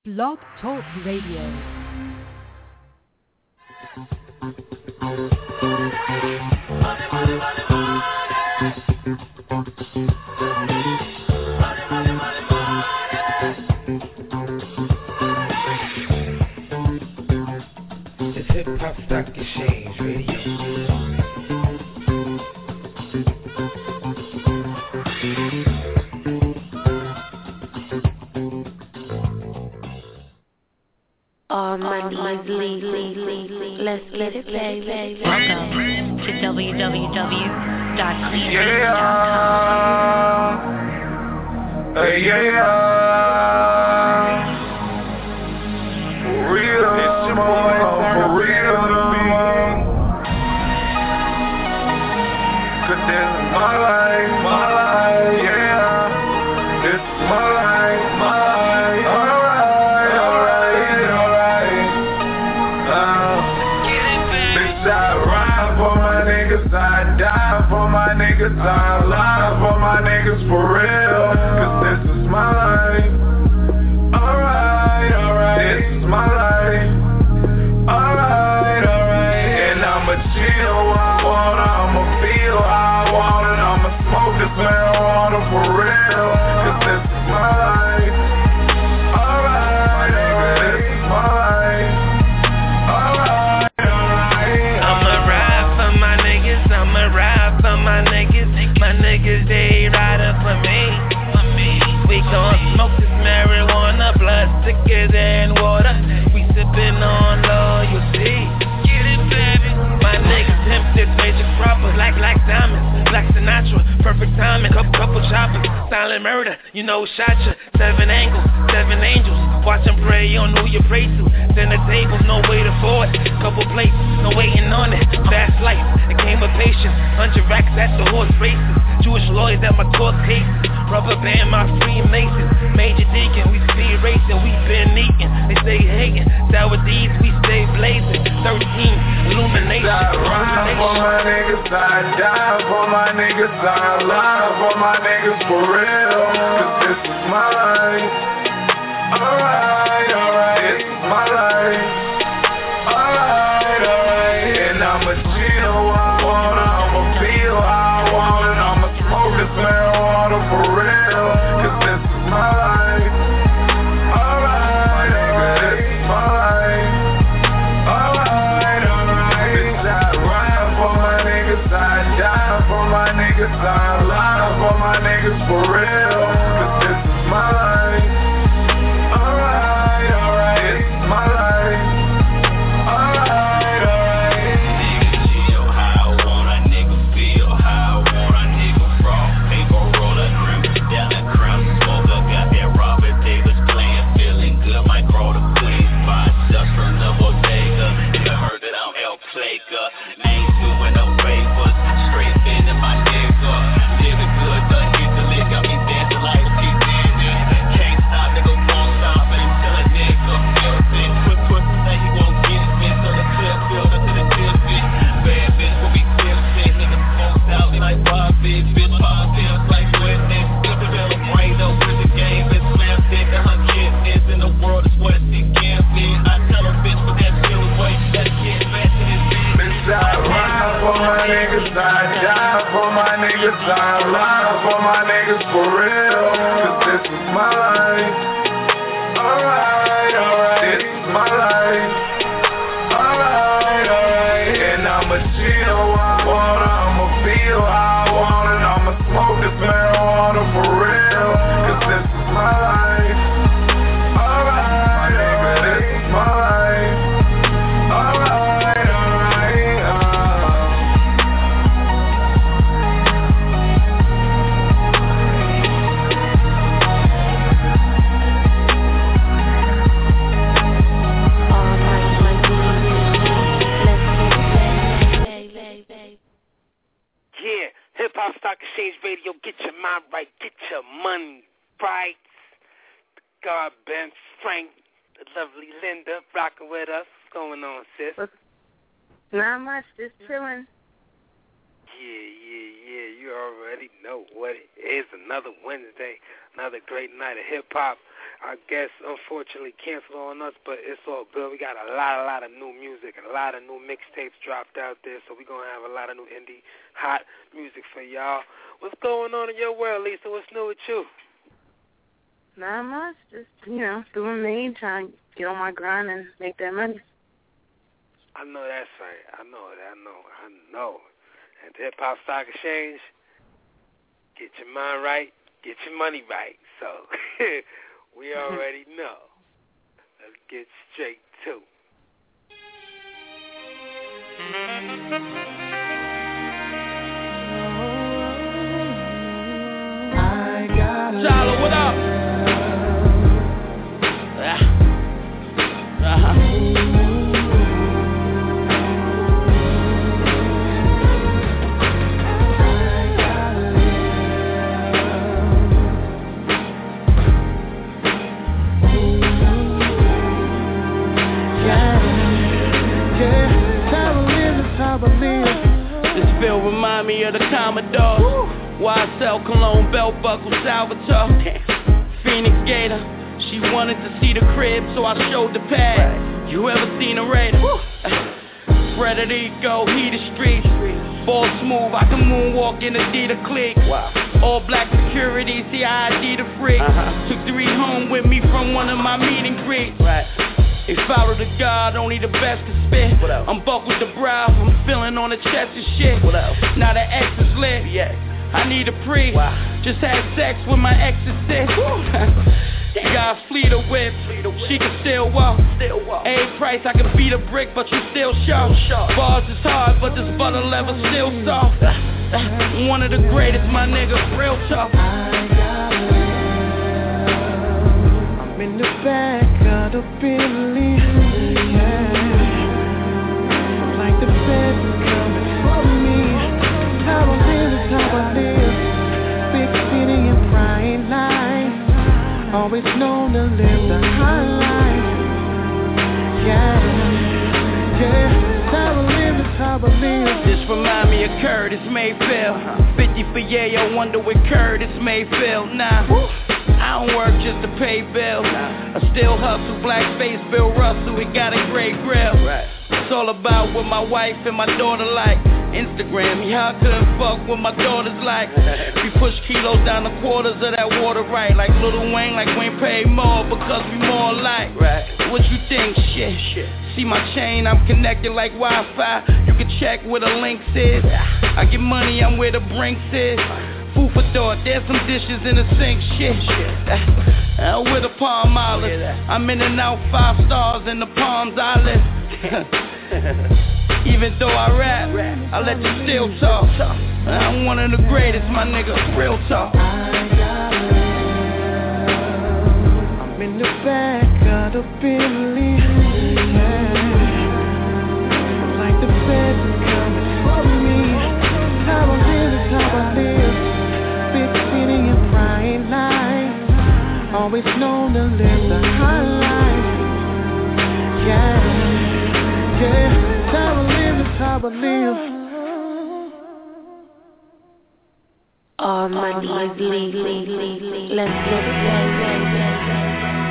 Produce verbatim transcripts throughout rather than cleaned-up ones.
Blog Talk Radio. It's Hip Hop Stock Exchange Radio. All money is legal. Let's get it, baby. Welcome to w w w dot clean radio dot com. Yeah. Hey, yeah. For real, it's your boy, for real. Cause this is my life, my life, yeah. This is my life, my life. Alright, alright, alright. Uh, bitch, I ride for my niggas, I die for my niggas, I lie for my niggas for real. Cause this is my life. Alright, alright, this is my life. Alright, alright. And I'ma chill how I wanna, I'ma feel how I wanna, I'ma smoke this marijuana for real. Cause this is my life. Alright, alright, this is my life. Alright, alright. I'ma ride for my niggas, I'ma ride for my niggas. My niggas, they riding for me. We gon' smoke this marijuana, blood thicker than water. We sippin' on loyalty. Get it, baby. My niggas pimp this major croppers like Black Diamonds, Black Sinatra, perfect timing. Couple, couple choppers, silent murder. You know, shot ya. Seven angles, seven angels. Watch them pray on who you pray to. Center tables, no way to afford. Couple plates, no waiting on it. Fast life, it came with patience. Hundred racks at the horse races. Jewish lawyers at my court cases. Rubber band, my Freemasons. Major deacon, we speed racing, we been eating. They stay hating. Sour D's, we stay blazing. Thirteen, illumination. I ride for my niggas, I die for my niggas, I lie for my niggas for real. Cause this is my life. Alright, alright, this is my life. Alright, alright. And I'ma chill how I wanna, I'ma feel how I wanna, I'ma smoke this marijuana for real. Cause this is my life. Alright, alright, this is my life. Alright, alright. Bitch, I ride for my niggas, I die for my niggas, I lie for my niggas for real. Cause this is my life. Alright, alright, this is my life. Alright, alright. Nigga chill how I want, a nigga feel how I want, a nigga raw. Paper roller, grim down that crown smoker. Got that Robert Davis playing, feeling good. Might grow the queen, five steps from the bodega. You heard that I'm El Plaker. Ain't doing no favors, straight into my nigga. Living good, the hit the lick, got me dancing like Pete Danger. Can't stop, nigga, won't stop until a nigga feels it. Put pussy say he won't get it, so the clip filled up to the tip it. Bad bitch will be tipsy, nigga smoked out like Bobby, bitch pop pills like witness. If the little brain don't win the game, it's slam thick and her kidness in the world is what she can't be. I tell her bitch, but that shit was way, let's get back to this bitch. Bitch, I ride for my niggas, I die for my niggas, I lie for my niggas for real. Cause this is my life. Alright, alright, this is my life. Alright, alright. And I'ma chill how I wanna, I'ma feel how I wanna, I'ma smoke this marijuana for real. Cause this is my life. Alright, alright, this is my life. Alright, alright, uh. All money is legal. Let's get it, baby. Yeah, Hip Hop Stock Exchange Radio, get your mind right, get your money right. God, Ben, Frank, the lovely Linda, rocking with us. What's going on, sis? Not much, just chilling. Yeah, yeah, yeah, you already know what it is. Another Wednesday, another great night of hip-hop. our guests unfortunately canceled on us, but it's all good. We got a lot, a lot of new music and a lot of new mixtapes dropped out there, so we're going to have a lot of new indie hot music for y'all. What's going on in your world, Lisa? What's new with you? Not much. Just, you know, doing me, trying to get on my grind and make that money. I know that's right. I know it. I know. I know. At the Hip Hop Stock Exchange, get your mind right, get your money right. So we already know. Let's get straight to I got Tyler, what up? Uh-huh. This feel remind me of the Commodore. Y S L Cologne, belt buckle, Salvatore. Phoenix Gator, she wanted to see the crib, so I showed the pad. You ever seen a Raider? Frederico, he the street. Ball smooth, I can moonwalk in Adidas clique. All black security, see I I D the freak. Uh-huh. Took three home with me from one of my meet and greets. Right. They follow the God, only the best can spit. I'm buckled the brow, I'm feeling on the chest and shit. Now the X is lit, yeah. I need a pre. Wow. Just had sex with my exorcist. Got a fleet of whip, she can still walk. A price, I can beat a brick, but you still sharp. Bars is hard, but this butter leather still soft. One of the greatest, my nigga, real tough. I'm in the back of the Bentley, yeah. Like the feds coming for me. How I live is how I live. Big city and bright lights. Always known to live the high life. Yeah, yeah. How I live is how I live. This remind me of Curtis Mayfield. fifty for yeah, I wonder where Curtis Mayfield. Nah, I don't work just to pay bills. I still hustle, black face, Bill Russell, we got a great grill. It's all about what my wife and my daughter like. Instagram, yeah, I couldn't fuck what my daughter's like. We push kilos down the quarters of that water right. Like Lil Wayne, like Wayne paid more because we more alike. What you think? Shit, shit. See my chain, I'm connected like Wi-Fi. You can check where the links is. I get money, I'm where the brinks is. Food for thought, there's some dishes in the sink, shit, shit. Uh, with a palm olive, I'm in and out five stars in the Palms Island. Even though I rap, I let you still talk. I'm one of the greatest, my nigga, real talk. I'm in the back of the Bentley, yeah. Like the feds coming for me. How I live is how I live. Big city and bright lights. Always known to live the high life. Yeah, yeah. How I live is how I live. All money is legal. Let's get it right.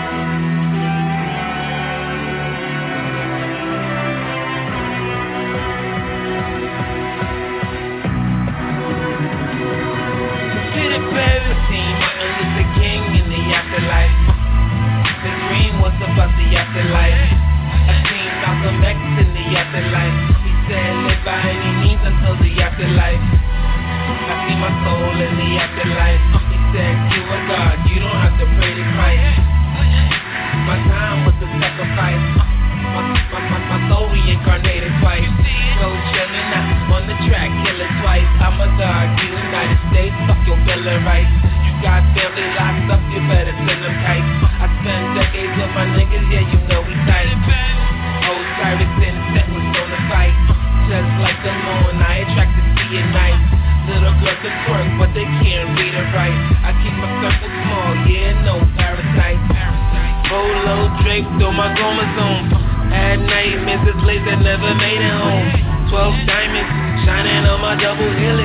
About the afterlife, I seen Malcolm X in the afterlife. He said live by any means until the afterlife. I see my soul in the afterlife. He said you are God, you don't have to pray to Christ. My time was a sacrifice. My, my, my, my soul reincarnated twice. So chillin' out on the track, kill it twice. I'm a God, you United States, fuck your Bill of Rights. You got family locked up, you better send them kites. I spent decades with my niggas, yeah, you know we tight. Old Cyrus and set was on the fight. Just like the moon, I attract to see at night. Little girls can twerk, but they can't read or write. I keep my circle small, yeah, no parasite. Polo draped through my chromosomes. At night, Missus Laser never made it home. Twelve diamonds shining on my double helix.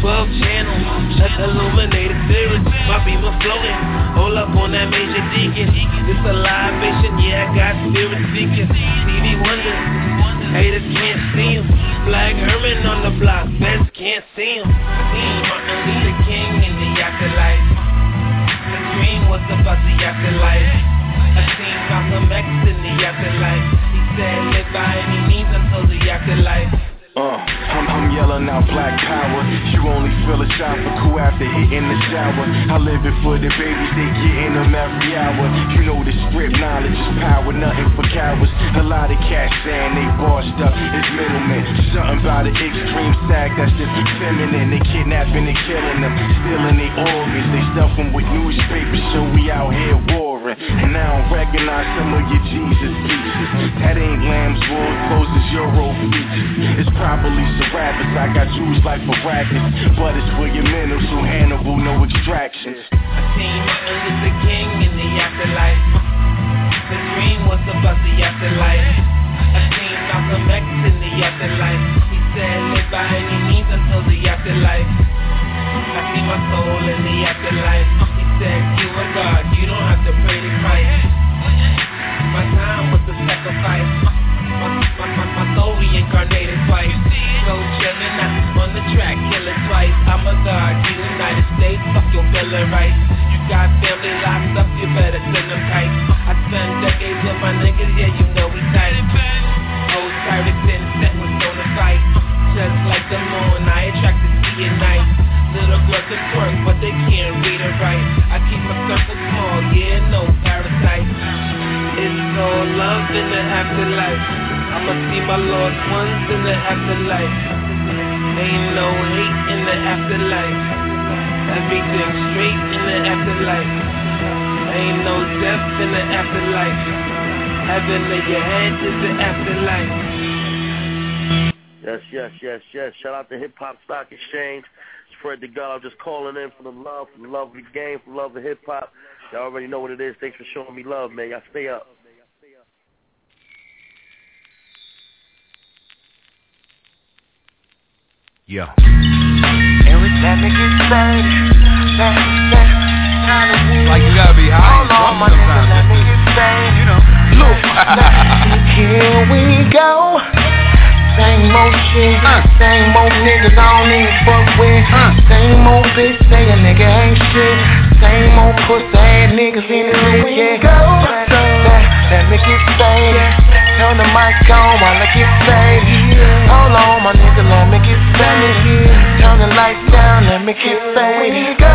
twelve channels, that's illuminated spirits. My beam is floating, hold up on that major deacon. It's a libation, yeah, I got spirit speaking. Stevie Wonder, haters can't see him. Flag Herman on the block, best can't see him. Seen Martin Luther King in the afterlife. The dream was about the afterlife. I seen Malcolm X in the afterlife. He said live by any means until the afterlife. Uh, I'm, I'm yelling out black power. You only feel a shot for cool after hitting the shower. I live it for the babies, they getting them every hour. You know the script, knowledge is power, nothing for cowards. A lot of cats saying they bossed up, it's middlemen. Something about an extreme sag that's just feminine. They kidnapping and killing them, stealing their organs. They stuff them with newspapers, so we out here warring. And I don't recognize some of your Jesus pieces. That ain't lamb's wool, closes Euro features. It's probably some rappers, I got Jews like for rackets, but it's for your mental, so Hannibal, no extractions. I seen Martin Luther King in the afterlife. The dream was about the afterlife. I seen Malcolm X in the afterlife. He said live by any means until the afterlife. I see my soul in the afterlife. He said you are God, you don't have to pray to Christ. My time was the sacrifice. My, my, my, my soul reincarnated twice. So chillin' out on the track, killin' twice. I'm a god, United States, fuck your bill of rights. You got family locked up, you better send them kites. I spend decades with my niggas, yeah, you know we tight. Old pirates in set with on the fight. Just like the moon, I attract to see at night. Little girls can twerk, but they can't read or write. I keep my circle small, yeah, no parasite. It's all love in the afterlife. I'ma see my lost ones in the afterlife. Ain't no hate in the afterlife. Everything straight in the afterlife. Ain't no death in the afterlife. Heaven in your head is the afterlife. Yes, yes, yes, yes. Shout out to Hip Hop Stock Exchange. Spread the God. I'm just calling in for the love, for the love of the game, for the love of hip hop. Y'all already know what it is. Thanks for showing me love, man. Y'all stay up. Yeah. Every time it gets bad, like you gotta be high and drunk sometimes. You know. Look, here we go. Same old shit, uh. same old niggas I don't even fuck with. Uh. Same old bitch say a nigga ain't shit. Same old pussy ass niggas in the hood, yeah. Go. Let, let me get faded. Turn the mic on while I get faded. Hold on, my nigga, let me get faded. Turn the lights down, let me get faded. Go.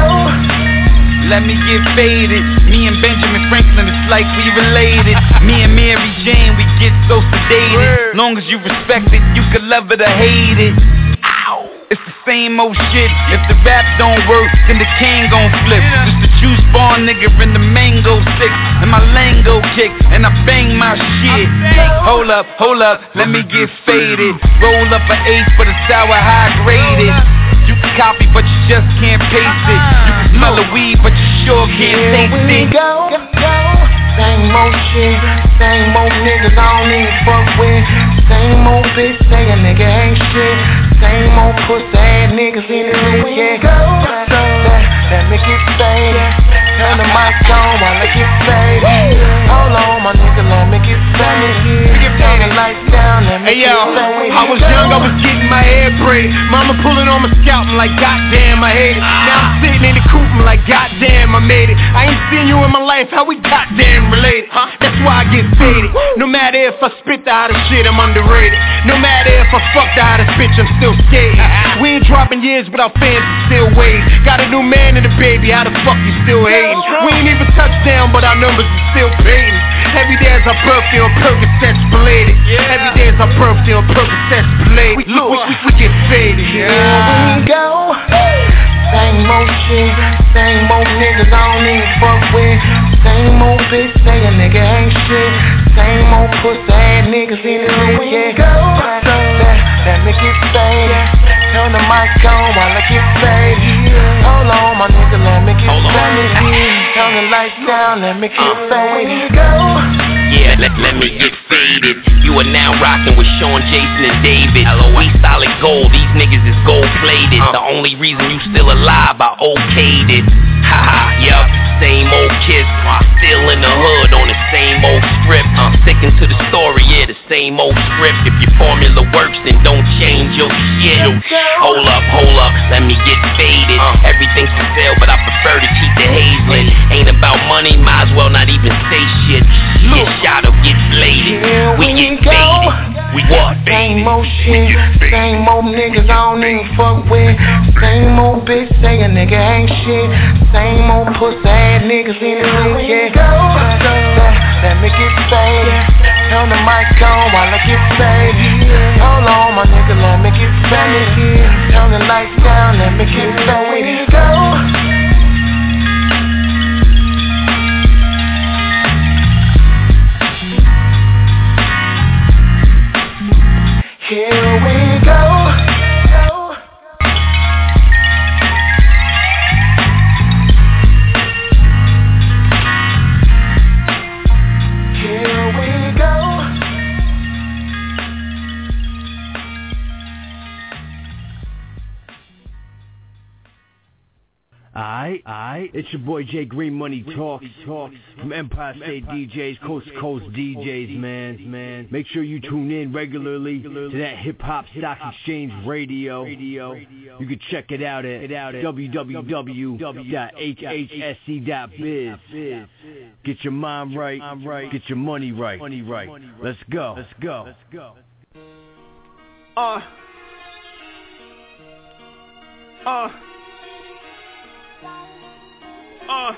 Let me get faded. Me and Benjamin Franklin, it's like we related. Me and Mary Jane, we get so sedated. Long as you respect it, you can love it or hate it. Ow! It's the same old shit. If the rap don't work, then the king gon' flip. Just a juice bar nigga in the mango stick, and my lingo kick, and I bang my shit. Hold up, hold up, let me get faded. Roll up an eighth for the sour high graded. You can copy, but you just can't paste it. You can smell the weed, but you sure can't taste it. Here we go, go. Same old shit, same old niggas I don't even fuck with. Same old bitch say a nigga ain't shit. Same old pussy ass niggas in the hood, yeah. Go. Let, let me get faded. Turn the mic on while I get faded. Hold on, my nigga, let me get faded. Turn the lights down, let me hey, get yo, faded. I was young, I was getting my hair braided. Mama pulling on my scalp, I'm like, goddamn, I hate it. Now I'm sitting in the coupe, I'm like, goddamn, I made it. I ain't seen you in my life, how we goddamn related, huh? That's why I get faded. No matter if I spit the hottest shit, I'm underrated. No matter if I fuck the hottest bitch, I'm still skating. We ain't dropping years, but our fans are still waiting. Got a new man and a baby, how the fuck you still hating? We ain't even touchdown, but our numbers are still paid. Every day is our birthday on Percocets belated. Every day is our birthday on Percocets belated. We, look, we, we, we get faded. Here we go. Same old shit, same old niggas I don't even fuck with. Same old bitch say a nigga ain't shit. Same old pussy ass niggas in the hood, yeah. Go. Let, let me get faded. Turn the mic on while I get faded. Hold on, my nigga, let me get faded. Turn the lights down, let me get faded. Go. Yeah, let, let me get faded. You are now rocking rockin' with Sean, Jason, and David. We solid gold, these niggas is gold plated. The only reason you still alive, I okayed it. Haha, yup, same old kids, still in the hood on the same old script. Uh, sticking to the story, yeah, the same old script. If your formula works, then don't change your shit. Hold up, hold up, let me get faded. Uh, everything's for sale, but I prefer to keep the hazing. Ain't about money, might as well not even say shit. Get shot or get bladed. We get faded. We get faded. Same old shit, same old niggas I don't even fuck with. Same old bitch say a nigga ain't shit. Same old pussy ass niggas in the league, yeah. Let me get faded. Turn the mic on while I get faded. Hold on, my nigga, let me get faded. Turn the lights down, let me get faded. Go. Here we go. Alright, alright, it's your boy Jay Green Money Talks, talks from Empire State D Js, Coast to Coast D Js, man, man. Make sure you tune in regularly to that Hip Hop Stock Exchange Radio. You can check it out at w w w dot h h s c dot biz. Get your mind right, get your money right. Let's go. Let's go. Uh. Uh. Uh,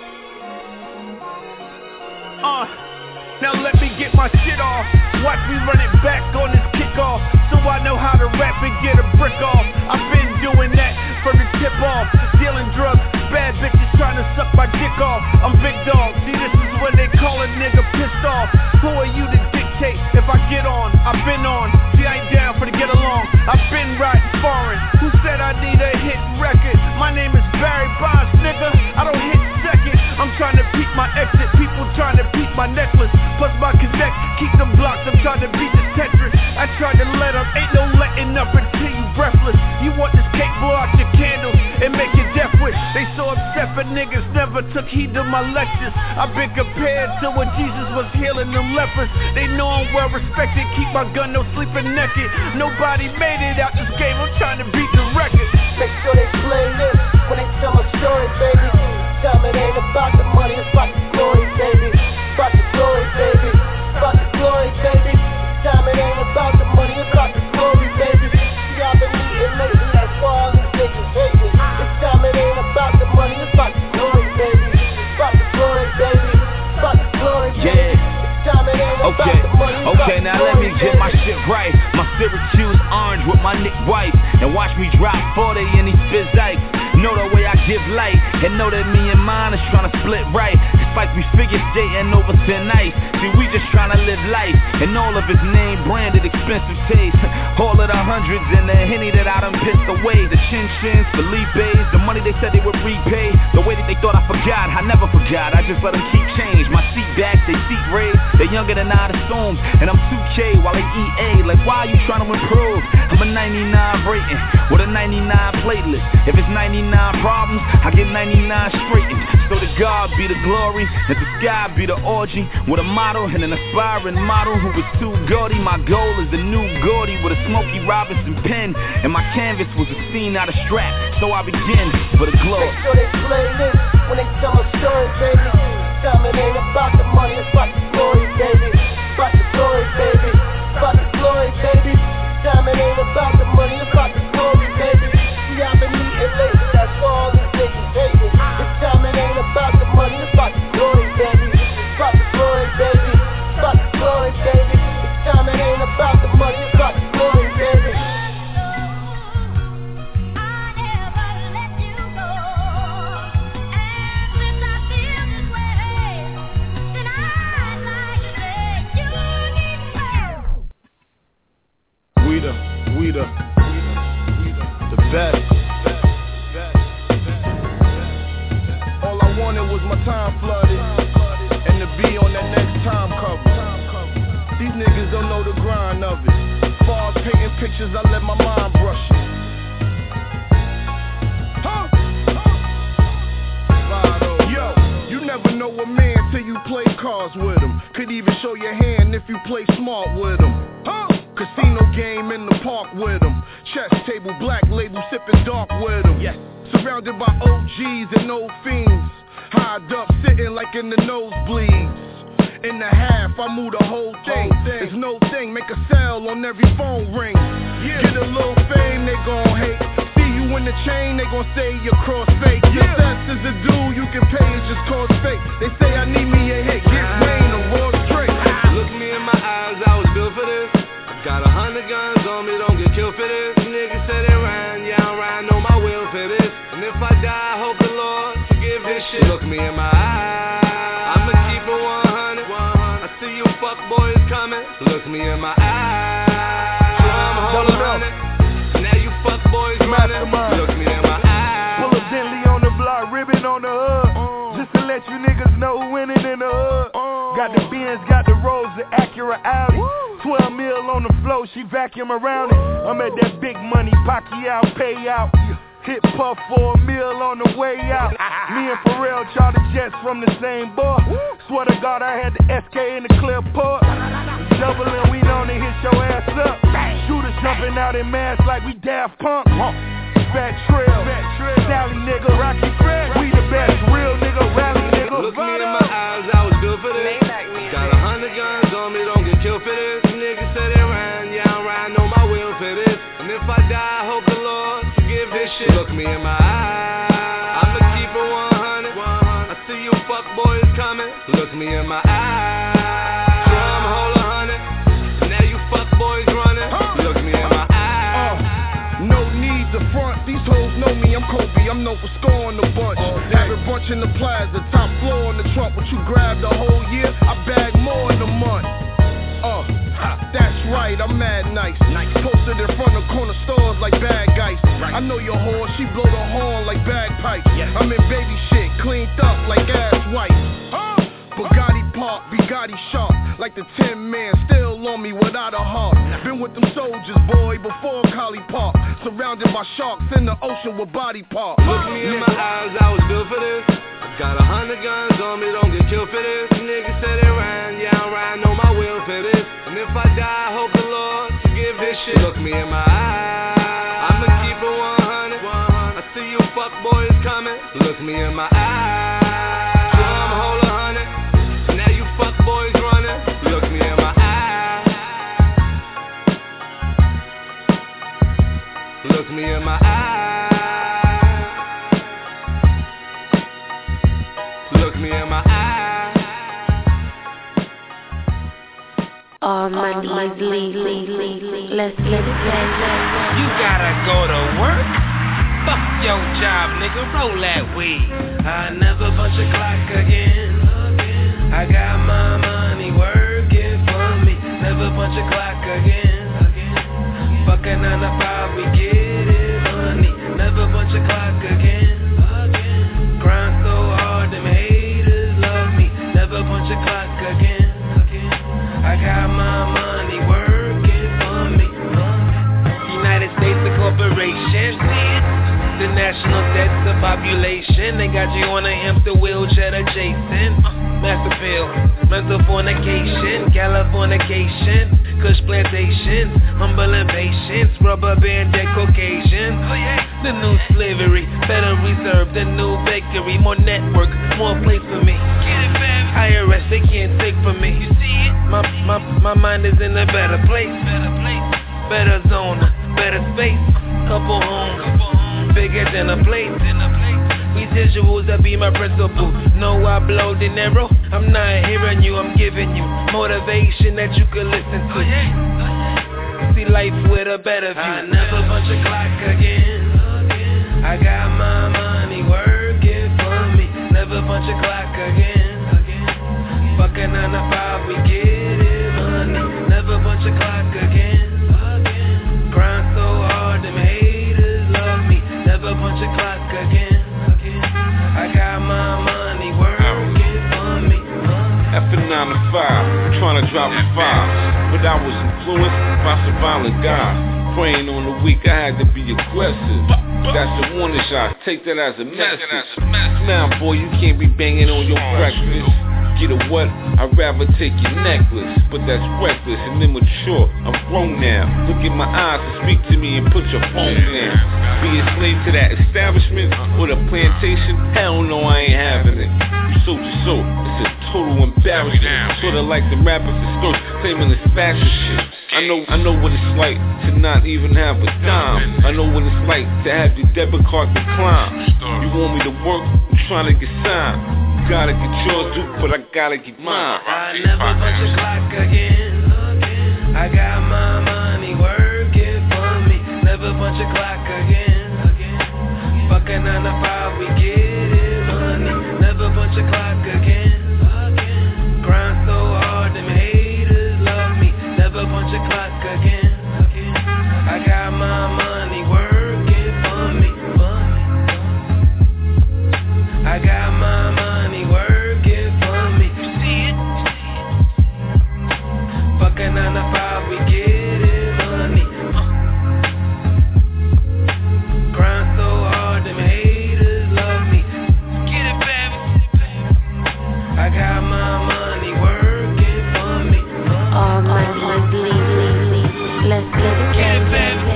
uh, now let me get my shit off. Watch me run it back on this kickoff, so I know how to rap and get a brick off. I've been doing that from the tip off. Dealing drugs, bad bitches trying to suck my dick off. I'm big dog, see this is when they call a nigga pissed off. Who are you to dictate if I get on? I've been on, see I ain't down for to get along. I've been riding foreign, who said I need a hit record? My name is Barry Bonds, nigga, I don't hit second. I'm trying to peek my exit, people trying to peek my necklace. Plus my connect, keep them blocks, I'm trying to beat the Tetris. I tried to let up, ain't no letting up until you breathless. You want this cake, blow out your candles and make it death wish. They so upset but niggas never took heed to my lectures. I've been compared to when Jesus was healing them lepers. They know I'm well respected, keep my gun, no sleeping naked. Nobody made it out this game, I'm trying to beat the record. Make sure they play this when they tell my story, baby. Time it ain't about the money, it's about the glory, baby. About the glory, baby. About the glory, baby. Time it ain't about the money, it's about the glory, baby. See, I've been eating lately, that's why all these niggas hate me. This time it ain't about the money, it's about the glory, baby. About the glory, baby. About the glory, baby. This time it ain't about Okay, the money, it's okay, about now the let me glory, get baby. my shit right. My Syracuse orange with my Nick White. And watch me drop forty in these Fizzites. Know the way I give light, and know that me and mine is trying to split right. It's like we figure skating over thin ice. See, we just trying to live life, and all of his name branded expensive taste. All of the hundreds and the Henny that I done pissed away. The Chin Chins, Felipe's, the money they said they would repay. The way that they thought I forgot, I never forgot. I just let them keep change. My seat back, they seat raised. They younger than I assumed, and I'm two K while they E A. Like, why are you trying to improve? I'm a ninety-nine rating with a ninety-nine playlist. If it's ninety-nine problems, I get ninety-nine straightened. So to God be the glory, and the sky be the orgy. With a model and an aspiring model who is too gaudy. My goal is the new Gordy with a Smokey Robinson pen, and my canvas was a scene out of Strap. So I begin for the glory. Make sure they play this when they tell my story, baby. Time it ain't about the money, it's about the glory, baby. About the glory, baby. About the glory, baby. Time it ain't about the money, it's about the glory, baby. See, I've been eating lately, that's why all these niggas hate me. This time it ain't about the money, it's about the glory, baby. About the glory, baby. About the glory, baby. This time it ain't about the money, it's about the glory, baby. We the, we the, the best. All I wanted was my time flooded, and to be on that next time cover. These niggas don't know the grind of pictures, I let my mind brush it. Huh? Yo, you never know a man till you play cards with him. Could even show your hand if you play smart with him. Huh? Casino game in the park with him. Chess table, black label, sipping dark with him. Yes. Surrounded by O Gs and old fiends. Hide up, sitting like in the nosebleeds. In the half, I move the whole thing. It's no thing, make a sale on every phone ring. Yeah. Get a little fame, they gon' hate. See you in the chain, they gon' say you're cross fake. Yeah. Success is a dude you can pay, it just cost fake. They say I need me a hit, get rain, a raw straight. Look me in my eyes, I was built for this. Got a hundred guns on me, don't get killed for this. Niggas said it ran, yeah I'm riding on my will for this. And if I die, I hope the Lord forgive this shit. Look me in my eyes, I'ma keep it one hundred. I see you fuck boys coming. Look me in my eyes, I'm holding on it. Now you fuck boys running. Look me in my eyes. Pull a Bentley on the block, ribbon on the hood. Just to let you niggas know who winning in the hood. Got the Benz, got the Rolls, the Acura Audi. twelve mil on the floor, she vacuum around it. I'm at that big money, Pacquiao payout. Hit Puff for a meal on the way out. Me and Pharrell chartered jets from the same bar. Swear to God I had the S K in the clear port. Doubling, we known to hit your ass up. Shooters jumping out in masks like we Daft Punk. Fat Trail, Sally nigga, Rocky Fred. We the best, real nigga, rally nigga. Look me in my eyes, I was built for this. Got a hundred guns on me, don't get killed for this. Niggas said it ran, yeah I'm riding on my will for this. And if I die, I hope the Lord forgive this shit. Look me in my eyes, I'ma keep it one hundred. I see you fuck boys coming. Look me in my eyes, drum hold a hundred. Now you fuck boys running. Look me in my eyes. Uh, no need to front, these hoes know me, I'm Kobe, I'm known for scoring the bunch. Have a bunch in the plaza, top floor in the trunk. What you grabbed the whole year, I bag more in a month. Uh, that's right, I'm mad nice. nice. Posted in front of corner stores like bad guys. Right. I know your whore, she blow the horn like bagpipes. Yes. I'm in baby shit, cleaned up like ass wipes. Huh? Bugatti Park, Bugatti sharp, like the Tin Man, still on me without a heart. Been with them soldiers, boy, before Collie Park. Surrounded by sharks in the ocean with body parts. Look me in my eyes, I was built for this. Got a hundred guns on me, don't get killed for this. Niggas said it ran, yeah I'm riding on my will for this. And if I die, I hope the Lord forgive this shit. Look me in my eyes, I'ma keep it one hundred. I see you fuck boys coming. Look me in my eyes, drum hold a hundred. Now you fuck boys running. Look me in my eyes. Look me in my eyes. Look me in my eyes. All money is legal. Let's let it play. You gotta go to work. Fuck your job, nigga. Roll that weed. I never punch a clock again. I got my money working for me. Never punch a clock again. Fuck a nine to five, we get it money. Never punch a clock again. Grind so hard, them haters love me. Never punch a clock again. I got my money working for me. United States, the corporation. The national debt's the population. They got you on a hamster wheelchair adjacent. Uh, master pill, mental fornication, Californication, Kush plantations, humble and patience, rubber band and Caucasian. Oh yeah, the new slavery, better reserve, the new bakery, more network, more place for me. Get it, baby. I R S, they can't take from me. You see it? My my my mind is in a better place, better place, better zone, better space, couple homes, bigger than a plate. These visuals that be my principle. No, I blow the narrow. I'm not hearing you, I'm giving you motivation that you could listen to. See life with a better view. I never punch a clock again. I got my money working for me. Never punch a clock again. Fuck a nine to five, we get it money. Never punch a clock again. Grind so hard, them haters love me. Never punch a clock again. I got my money working for me. After nine to five, trying to drop a five, but I was influenced by some violent guys. Praying on the weak, I had to be aggressive. That's a warning shot, take that as a message. Now boy, you can't be banging on your breakfast. Get a what? I'd rather take your necklace. But that's reckless and immature. I'm grown now. Look in my eyes and speak to me and put your phone down. Be a slave to that establishment or the plantation? Hell no, I ain't having it. You sold your soul. It's a total embarrassment. Sorta like the rappers and skirts claiming it's fashion shit. I know, I know what it's like to not even have a dime. I know what it's like to have your debit card decline. You want me to work? I'm trying to get signed. Gotta get yours, Duke, but I gotta get mine. I never punch a clock again. I got my money working for me. Never punch a clock again. Fuck a nine to five, we getting money. Never punch a clock again. Grind so hard, them haters love me. Never punch a clock again. I got my money working for me. I got my money working for me. You see it? Fuck a nine to five, we getting money. Grind so hard, them haters love me. Get it, baby. I got my money working for me. All money, please, let's get it, get it, baby.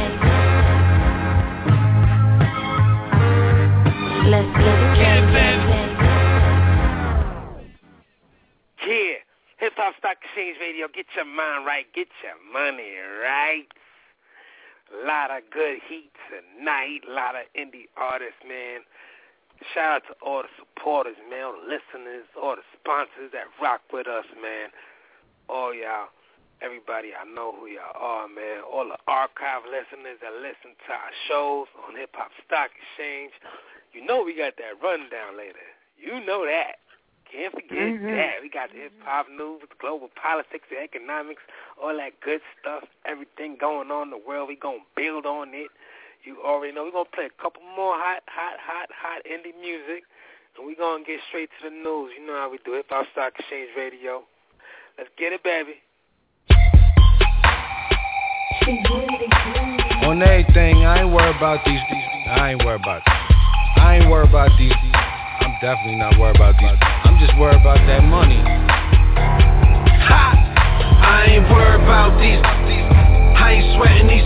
Let's get it, get it, baby. Yeah, Hip Hop Stock Exchange Radio, get your mind right, get your money right. A lot of good heat tonight, a lot of indie artists, man. Shout out to all the supporters, man, all the listeners, all the sponsors that rock with us, man. All y'all, everybody, I know who y'all are, man. All the archive listeners that listen to our shows on Hip Hop Stock Exchange. You know we got that rundown later. You know that. Can't forget mm-hmm. that. We got the hip-hop news, the global politics, the economics, all that good stuff, everything going on in the world. We going to build on it. You already know. We're going to play a couple more hot, hot, hot, hot indie music, and we're going to get straight to the news. You know how we do Hip-Hop Stock Exchange Radio. Let's get it, baby. On everything, I ain't worried about these. I ain't worried about these. I ain't worried about these. I'm definitely not worried about these. I'm just worried about that money. Ha! I ain't worried about these. I ain't sweating these.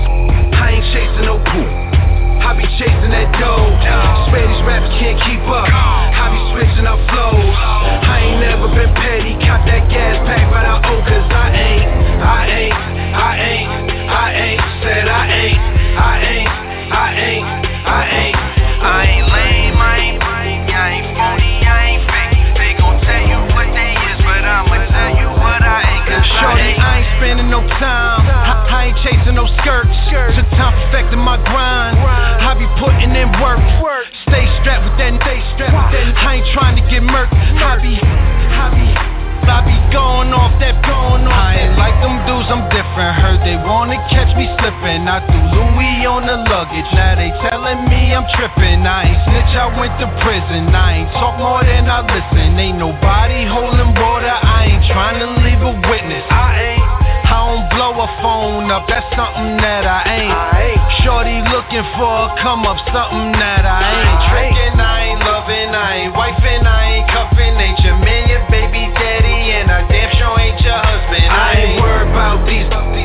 I ain't chasing no poop. I be chasing that dough. Swear these rappers can't keep up. I be switching up flows. I ain't never been petty. Cop that gas pack, but I owe cause I ain't. I ain't. I ain't. I ain't. Said I ain't. I ain't. I ain't. I ain't. I ain't lame. I ain't. I ain't phony. I ain't fake. They gon' tell you what they is, but I'ma tell you what I ain't. Cause Shorty, I ain't spending no time. I, I ain't chasing no skirts. Took time perfecting my grind. I be putting in work. Stay strapped with that. Stay strapped with that. I ain't trying to get murked. I be, I be, I be going off that, going off. I ain't like them dudes. I'm different. Heard they wanna catch me slipping. I threw Louis on the luggage. Now they telling me I'm tripping. I ain't snitch. I went to prison. I ain't talk more than I listen. Ain't nobody holding water. I ain't trying to leave a witness. I ain't. I don't blow a phone up, that's something that I ain't. I ain't. Shorty looking for a come up, something that I ain't. Tricking, I ain't loving, I ain't wifing, I ain't cuffing. Ain't your man, your baby daddy, and I damn sure ain't your husband. I, I ain't worried about these.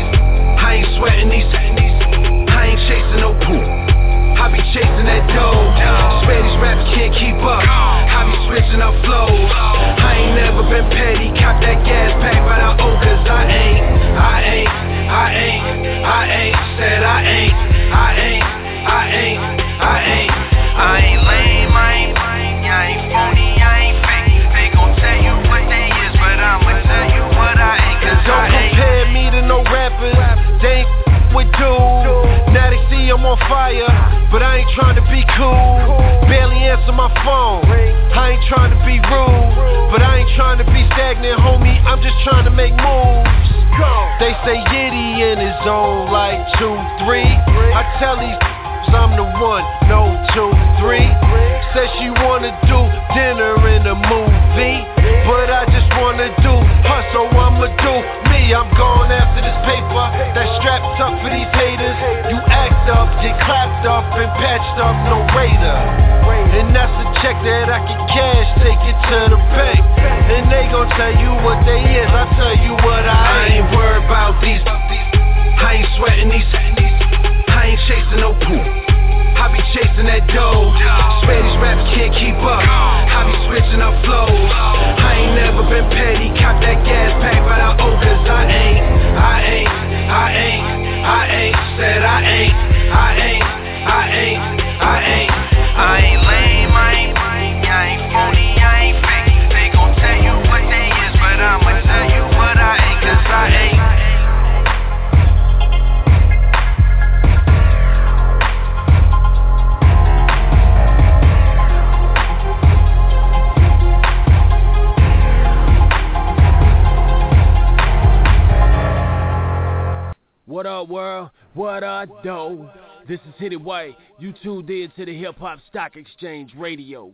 I ain't sweating these. I ain't chasing no poop. I be chasing that dough. Swear these rappers can't keep up. I be switching up flows. I ain't never been petty. Cop that gas pack, but I owe cause I ain't. I ain't. I ain't. I ain't. Said I ain't. I ain't. I ain't. I ain't. I ain't lame. I ain't. I ain't phony. I ain't fake. They gon' tell you what they is, but I'ma tell you what I ain't. Cause don't I ain't. Compare me to no rappers. They ain't with dudes. Now they see I'm on fire, but I ain't trying to be cool. Barely answer my phone. I ain't trying to be rude, but I ain't trying to be stagnant, homie. I'm just trying to make moves. They say Yitty in his zone like two, three. I tell these I'm the one, no two, three. Says she wanna do dinner in a movie, but I just wanna do her, so I'ma do me. I'm going after this paper that's strapped up for these haters. switched up, no radar. And that's a check that I can cash, take it to the bank. And they gon' tell you what they is, I tell you what I ain't. I ain't worried about these, I ain't sweating these, I ain't chasing no poop. I be chasing that dough. Swear these rappers can't keep up. I be switching up flows. I ain't never been petty. Cop that gas pack, but I owe cause I ain't, I ain't, I ain't, I ain't. Said I ain't, I ain't, I ain't, I ain't. I ain't lame, I ain't, I ain't phony, I ain't fake. They gon' tell you what they is, but I'ma tell you what I ain't, cause I ain't. What up, world? What up, though? This is Hit It White. You tuned in to the Hip Hop Stock Exchange Radio.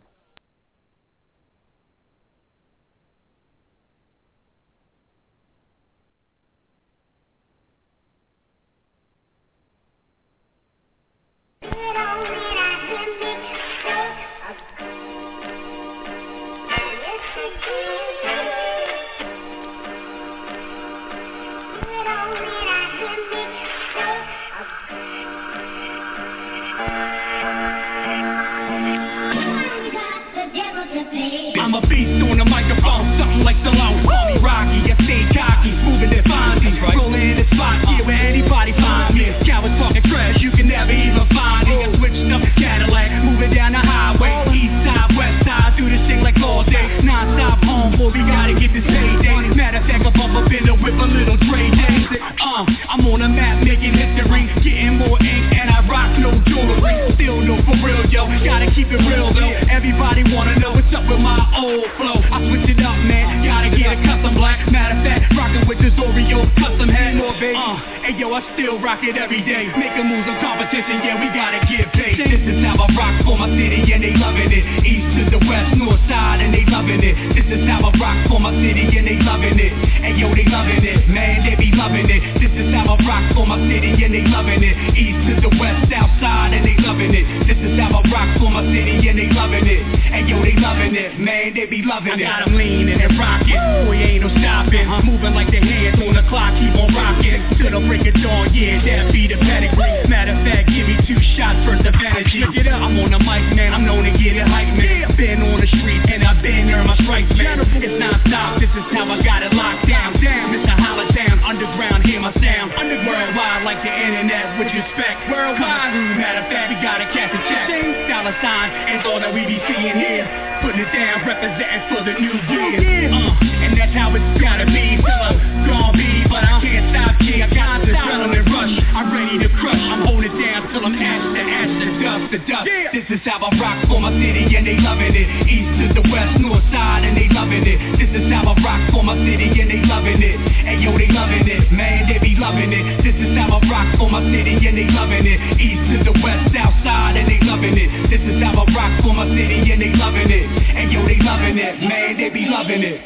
I'm a beast on the microphone, something like Stallone. Call me Rocky, I stay cocky, moving it Fonzie. Right. Rolling in the spot, yeah, where anybody find me. Cowards talking trash, you can never even find me. I switched up Cadillac, moving down the highway. East side, west side, do this thing like all day. Non-stop home, boy, we gotta get this payday. Matter of fact, I bump up in the whip a little Dre Day. Uh, I'm on the map making history, getting more ink, and I rock no jewelry. Still no for real, yo, gotta keep it real, though. Everybody wanna know what's up with my old flow. I switch it up, man, gotta get a custom black. Matter of fact, rockin' with this Oreo custom hat, no baby. Uh, hey yo, I still rock it every day. Making moves on competition, yeah, we gotta get paid. This is how I rock for my city, and they loving it. East to the west, north side, and they loving it. This is how I rock for my city, and they loving it. Hey yo, they loving it, man, they be loving it. This is how I rock for my city, and they loving it. East to the west, south side, and they loving it. This is how I rock for my city, and they loving it. Hey yo, they loving it, man, they be loving it. I got them leaning and rocking, boy, ain't no stopping. Uh-huh. Moving like the hands on the clock, keep on rocking. Till the break of dawn, yeah, that be the pedigree. Matter of fact, give me two shots first of energy. Look it up, I'm on the mic, man, I'm known to get it hype, man. Yeah. Been on the street, and I've been earned my stripes, man. It's non-stop, this is how I got it locked down. Damn, Mister Holodown, underground, hear my sound. Underground, wide like the internet, with respect. Worldwide, matter of fact, we gotta catch a check. Dollar sign, is all that we be seeing here. Putting it down, representing for the new year. Uh, and that's how it's gotta be, till I'm gonna be. But I can't stop, yeah, I got this adrenaline rush. I'm ready to crush, I'm holding it down till I'm ash to ash to dust to dust. Yeah. This is how I rock for my city, and they loving it. East to the west, north side, and they loving it. This is how I rock for my city, and they loving it. Hey yo, they loving it, man, they be loving it. This is how I rock for my city, and they loving it. East to the west, south side, and they loving it. This is how I rock for my city, and they loving it. And yo, they loving it, man, they be loving it.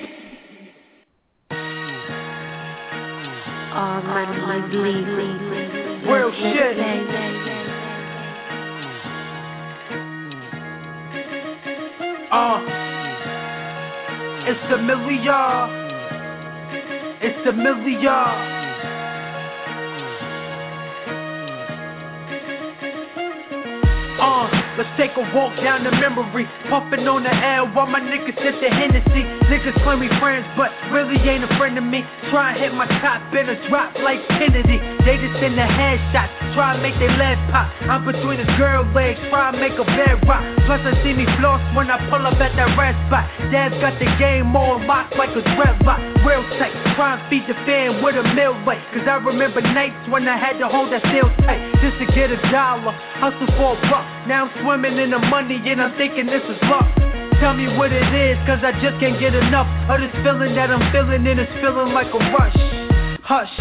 All money is legal. Real shit. Uh, it's the million. It's the million. Uh, let's take a walk down the memory. Puffin' on the air while my niggas sip the Hennessy. Niggas claim we friends, but really ain't a friend of me. Try and hit my top in a drop like Kennedy. They just in the headshots, try and make their legs pop. I'm between his girl legs, try and make a bed rock. Plus I see me floss when I pull up at that red spot. Dad's got the game on lock like a dreadlock. Real tight, try and feed the fan with a meal weight. Cause I remember nights when I had to hold that steel tight just to get a dollar, hustle for a buck. Now I'm swimming in the money and I'm thinking this is luck. Tell me what it is, cause I just can't get enough of this feeling that I'm feeling, and it's feeling like a rush. Hush,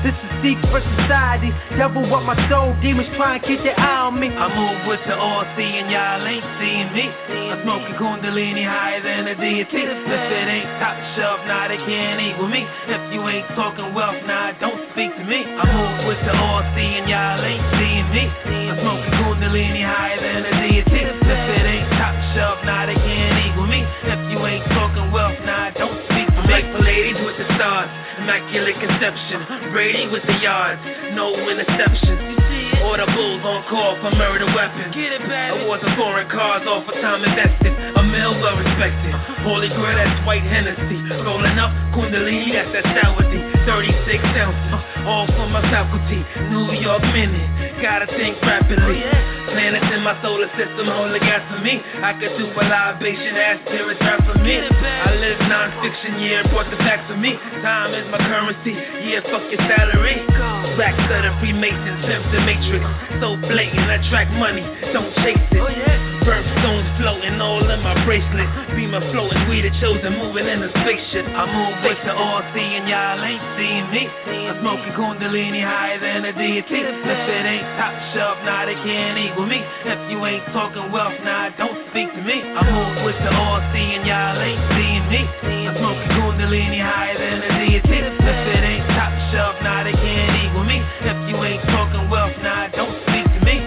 This is secret society. Devil what my soul, demons try and get their eye on me. I move with the all seeing, y'all ain't seeing me. I'm smoking Kundalini higher than a deity. If it ain't top shelf, nah, they can't eat with me. If you ain't talking wealth, nah, don't speak to me. I move with the all seeing, y'all ain't seeing me. I'm smoking Kundalini higher than a deity. If it ain't top shelf, nah, they can't eat with me. If you ain't talking wealth, nah, don't speak to me. Like Pallades with the stars, immaculate conception. Brady with the yards, no interceptions. Or the bulls on call for murder weapons. Awards of foreign cars, all for time invested. A mill well respected. Holy Grail, that's white Hennessy. Rolling up Kundalini, that's that sourdy. thirty-six ounces, all for my faculty. New York minute, gotta think rapidly. Planets in my solar system hold the gas for me. I could do a libation, ask spirits rap for me. I live non-fiction, yeah, brought the facts for me. Time is my currency, yeah, fuck your salary. Racks of the Freemasons, pimps the Matrix. So blatant, attract money, don't chase it. Burnt stones floating all in my bracelet. Beamer floating, we the chosen, moving in a spaceship. I move with the all seeing, y'all ain't seeing me. I'm smoking Kundalini higher than a deity. If it ain't top shelf, nah, they can't eat with me. If you ain't talking wealth, nah, don't speak to me. I move with the all seeing, y'all ain't seeing me. I'm smoking Kundalini higher than a deity. If it ain't top shelf, nah, they can't eat with me. If you ain't talking wealth, nah, don't speak to me.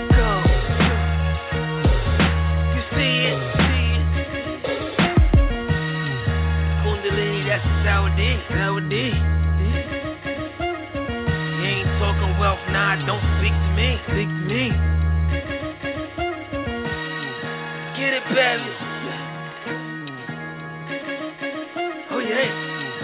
You see it, Kundalini, that's how it is, how it is. You ain't talking wealth, nah, don't speak to me, speak to me. Get it, baby. Oh, yeah.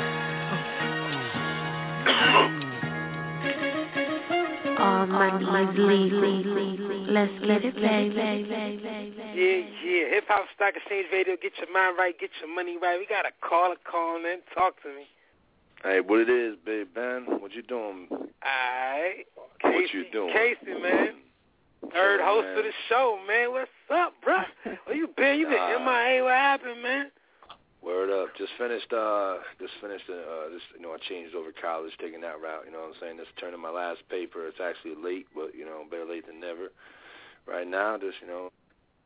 All money is legal. Let's get it, baby. Yeah, yeah. Hip Hop Stock Exchange Radio. Get your mind right. Get your money right. We got a caller calling in. Talk to me. Hey, what it is, Big Ben? What you doing? Alright. What you doing? Casey, man. Third Hey, host man. of the show, man. What's up, bro? Where you been? You been Nah. M I A. What happened, man? Word up. Just finished, uh, just finished, uh, this, you know, I changed over college, taking that route, you know what I'm saying? Just turning my last paper. It's actually late, but, you know, better late than never. Right now, just, you know.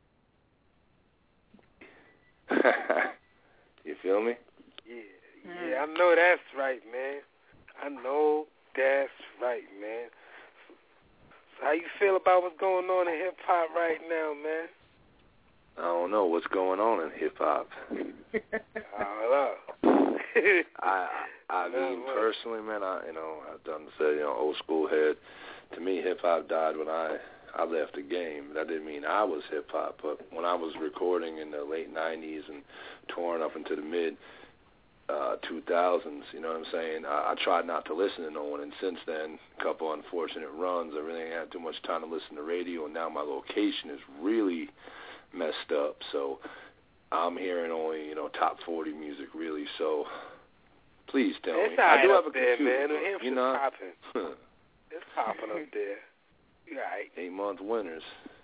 You feel me? Yeah, yeah, I know that's right, man. I know that's right, man. So how you feel about what's going on in hip-hop right now, man? I don't know what's going on in hip-hop. Hello. I, I mean, personally, man, I, you know, I've done say, you know, old school head. To me, hip-hop died when I, I left the game. That didn't mean I was hip-hop, but when I was recording in the late nineties and touring up into the mid uh, two thousands, you know what I'm saying, I, I tried not to listen to no one, and since then, a couple unfortunate runs, I really ain't had too much time to listen to radio, and now my location is really messed up, so I'm hearing only, you know, top forty music, really, so please tell it's me. I do up have a there, computer, man. but, you know. Popping. It's popping up there. You right. Eight-month winners.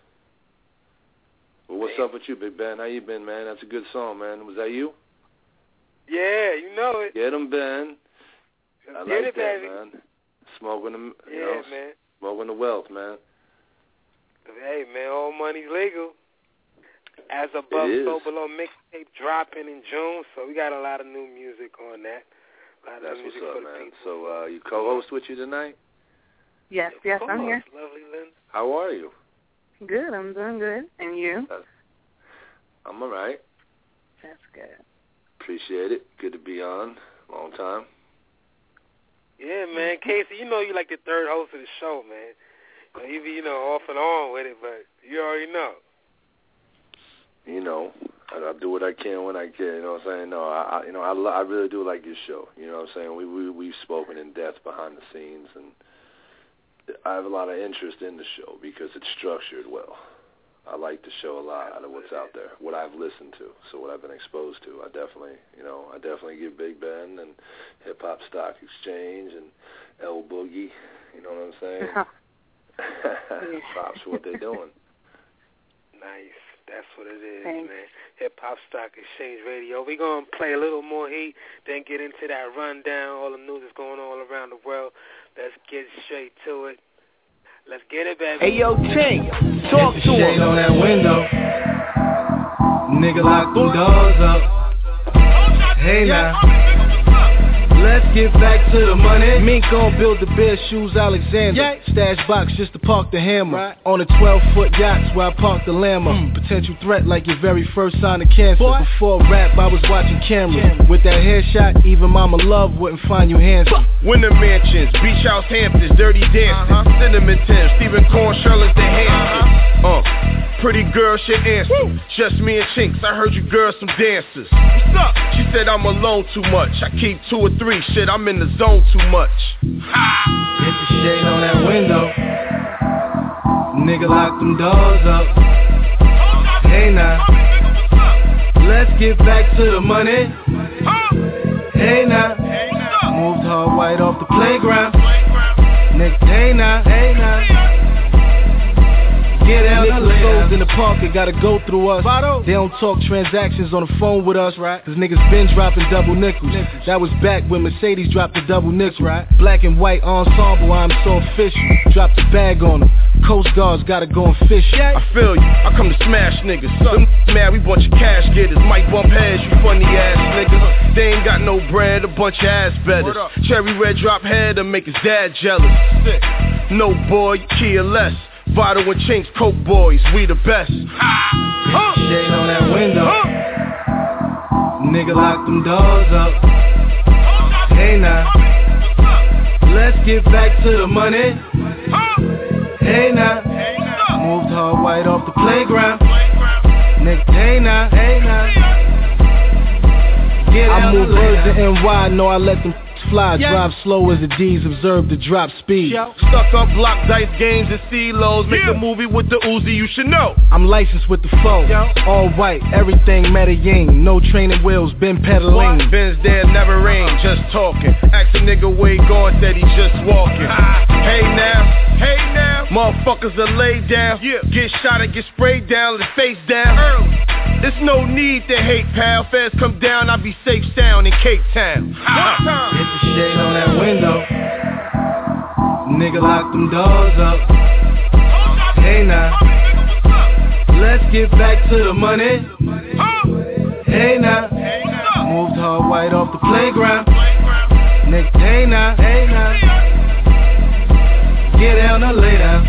Well, what's up with you, Big Ben? How you been, man? That's a good song, man. Was that you? Yeah, you know it. Get 'em, Ben. I Get like it, that, baby. man. Smoking the, you Yeah, know, man. smoking the wealth, man. Hey, man, all money's legal. As Above, It is. So Below mixtape dropping in June, so we got a lot of new music on that. A lot of That's new what's music up, for the man. people. So uh, you co-host with you tonight? Yes, yes, Of I'm here. course, lovely Lynn. How are you? Good, I'm doing good. And you? I'm all right. That's good. Appreciate it. Good to be on. Long time. Yeah, man. Casey, you know you like the third host of the show, man. You know, you be, you know, off and on with it, but you already know. You know, I, I do what I can when I can. You know what I'm saying? No, I, I you know, I, lo- I really do like your show. You know what I'm saying? We we we've spoken in depth behind the scenes, and I have a lot of interest in the show because it's structured well. I like the show a lot out of what's out there, what I've listened to, so what I've been exposed to. I definitely, you know, I definitely give Big Ben and Hip Hop Stock Exchange and L Boogie, you know what I'm saying? Props for what they're doing. Nice. That's what it is, Thanks. man. Hip Hop Stock Exchange Radio. We're going to play a little more heat, then get into that rundown, all the news that's going on all around the world. Let's get straight to it. Let's get it, baby. Hey, yo, Tink, talk to him. Shade on that window. Nigga, lock them doors up. Hey, now. Let's get back to the money. Mink gon' build the bare shoes, Alexander. Yeah. Stash box just to park the hammer. Right. On a twelve-foot yachts where I park the Lambo. Mm. Potential threat like your very first sign of cancer. Boy. Before rap, I was watching cameras. Camera. With that headshot, even Mama Love wouldn't find you handsome. Winter mansions, beach house Hamptons, dirty dancing, uh-huh. Cinnamon Tim, Stephen Corn, Charlotte the Hamptons. Uh, pretty girl shit answer. Woo. Just me and Chinks, I heard you girls some dancers. What's up? She said I'm alone too much. I keep two or three. Shit, I'm in the zone too much. Ha! Hit the shade on that window. Nigga, lock them doors up. Hey now. Let's get back to the money. Hey now. Moved hard white off the playground. Nigga, hey now. Hey now. Get out of the in the park, it gotta go through us. They don't talk transactions on the phone with us, right? Cause niggas been dropping double nickels. That was back when Mercedes dropped the double nickel, right? Black and white ensemble, I'm so official. Dropped the bag on them. Coast Guards gotta go and fish. I feel you, I come to smash niggas. Them mad, we bunch of cash getters. Might bump heads, you funny ass niggas. They ain't got no bread, a bunch of ass betters. Cherry red drop head to make his dad jealous. No boy, Kia less. Vital and Chinks, Coke boys, we the best. Huh. Shade on that window. Huh. Nigga, lock them doors up. Hey now. Let's get back to the money. Hey now. Moved hard white off the playground. Nigga, hey now. Hey now. Get I move birds in N Y, know I let them fly. Yeah. Drive slow as the D's, observe the drop speed. Yo. Stuck up block dice games and C-Los. Make yeah. a movie with the Uzi, you should know. I'm licensed with the foe. Yo. All white, everything Medellin. No training wheels, been pedaling. Benz there, never rain, just talking. Ask a nigga where he going, said he just walking. Ah. Hey now, hey now. Motherfuckers are laid down. Yeah. Get shot and get sprayed down, the face down. Early. There's no need to hate, pal. Feds come down, I'll be safe sound in Cape Town. Ah. Hit the shade on that window. Nigga, lock them doors up. Hey now. Let's get back to the money. Hey now. Moved hard white off the playground. Nigga, hey now. Hey now. Get down or lay down.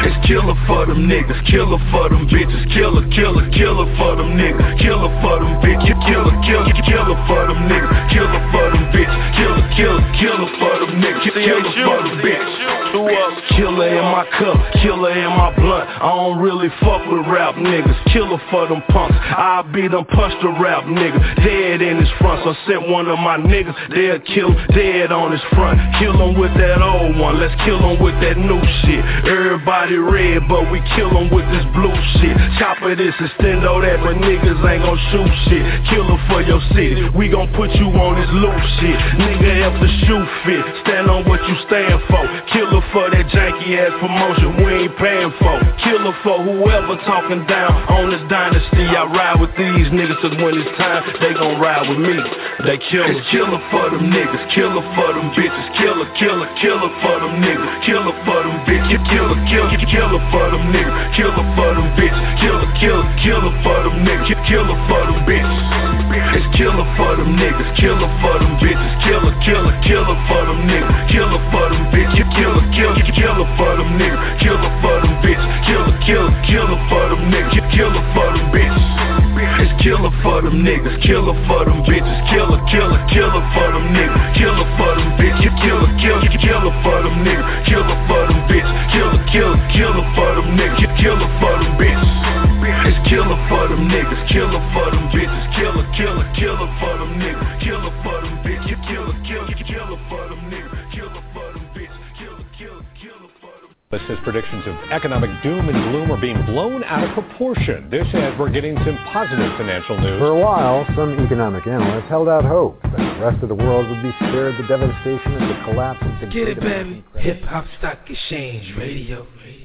It's killer for them niggas, killer for them bitches, killer, killer, killer for them niggas, killer for them bitches, killer, killer, killer for them niggas, killer for them bitches, killer, killer, killer for them niggas, killer for them bitches. Killer in my cup, killer in my blunt. I don't really fuck with rap niggas. Killer for them punks. I beat them punch the rap nigga. Dead in his front. So sent one of my niggas. They'll kill dead on his front. Kill him with that old one. Let's kill him with that new shit. Everybody red, but we kill him with this blue shit. Chopper this, extendo that, but niggas ain't gon' shoot shit. Killer for your city. We gon' put you on this loose shit. Nigga, if the shoe fit, stand on what you stand for. Killer for that janky ass promotion we ain't paying for. Killer for whoever talking down on this dynasty. I ride with these niggas, cause when it's time, they gon' ride with me. They killers. It's killer for them niggas, killer for them bitches, killer, killer, killer for them niggas, killer for them bitches, killer, killer, killer for them niggas, killer for them bitches, killer, killer, killer for them niggas, killer for them bitches. It's killer for them niggas, killer for them bitches, killer, killer, killer for them niggas, killer for them bitches, killer, killer, killer for them niggas, killer for them bitches, killer, killer, killer for them niggas, killer for them bitches. It's killer for them niggas, killer for them bitches, killer, killer, killer for them niggas, killer for them bitches, killer, killer, killer for them niggas, killer for them bitches, killer, killer, killer for them niggas, killer for them bitches. It's killer for them niggas, killer for them bitches, killer, killer, killer for them niggas, killer for them bitches, killer, killer, killer for them niggas, killer for them bitches, killer, killer, killer for them. His predictions of economic doom and gloom are being blown out of proportion. This as we're getting some positive financial news. For a while, some economic analysts held out hope that the rest of the world would be spared the devastation of the collapse of the Get it, baby. Hip Hop Stock Exchange Radio.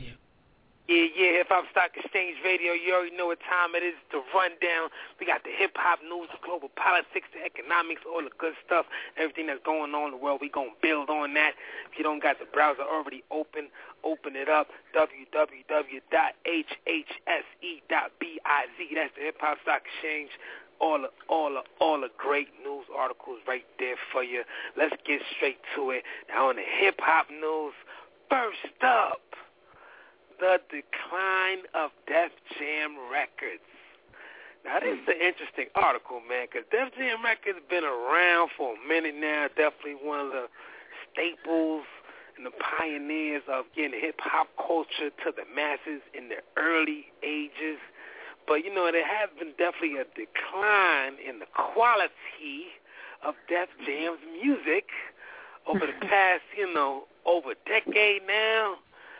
Yeah, yeah, Hip Hop Stock Exchange Radio. You already know what time it is. The rundown. We got the hip hop news, the global politics, the economics, all the good stuff, everything that's going on in the world. We gonna build on that. If you don't got the browser already open, open it up. w w w dot h h s e dot biz. That's the Hip Hop Stock Exchange. All the, all the, all the great news articles right there for you. Let's get straight to it. Now on the hip hop news, first up, the decline of Def Jam Records. Now, this is an interesting article, man, because Def Jam Records have been around for a minute now, definitely one of the staples and the pioneers of getting hip-hop culture to the masses in the early ages. But, you know, there has been definitely a decline in the quality of Def Jam's music over the past, you know, over a decade now.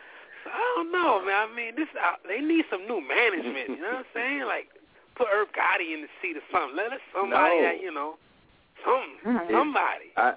I don't know, man. I mean, this uh, they need some new management. You know what I'm saying? Like, put Irv Gotti in the seat or something. Let us somebody no. that, you know, some somebody. I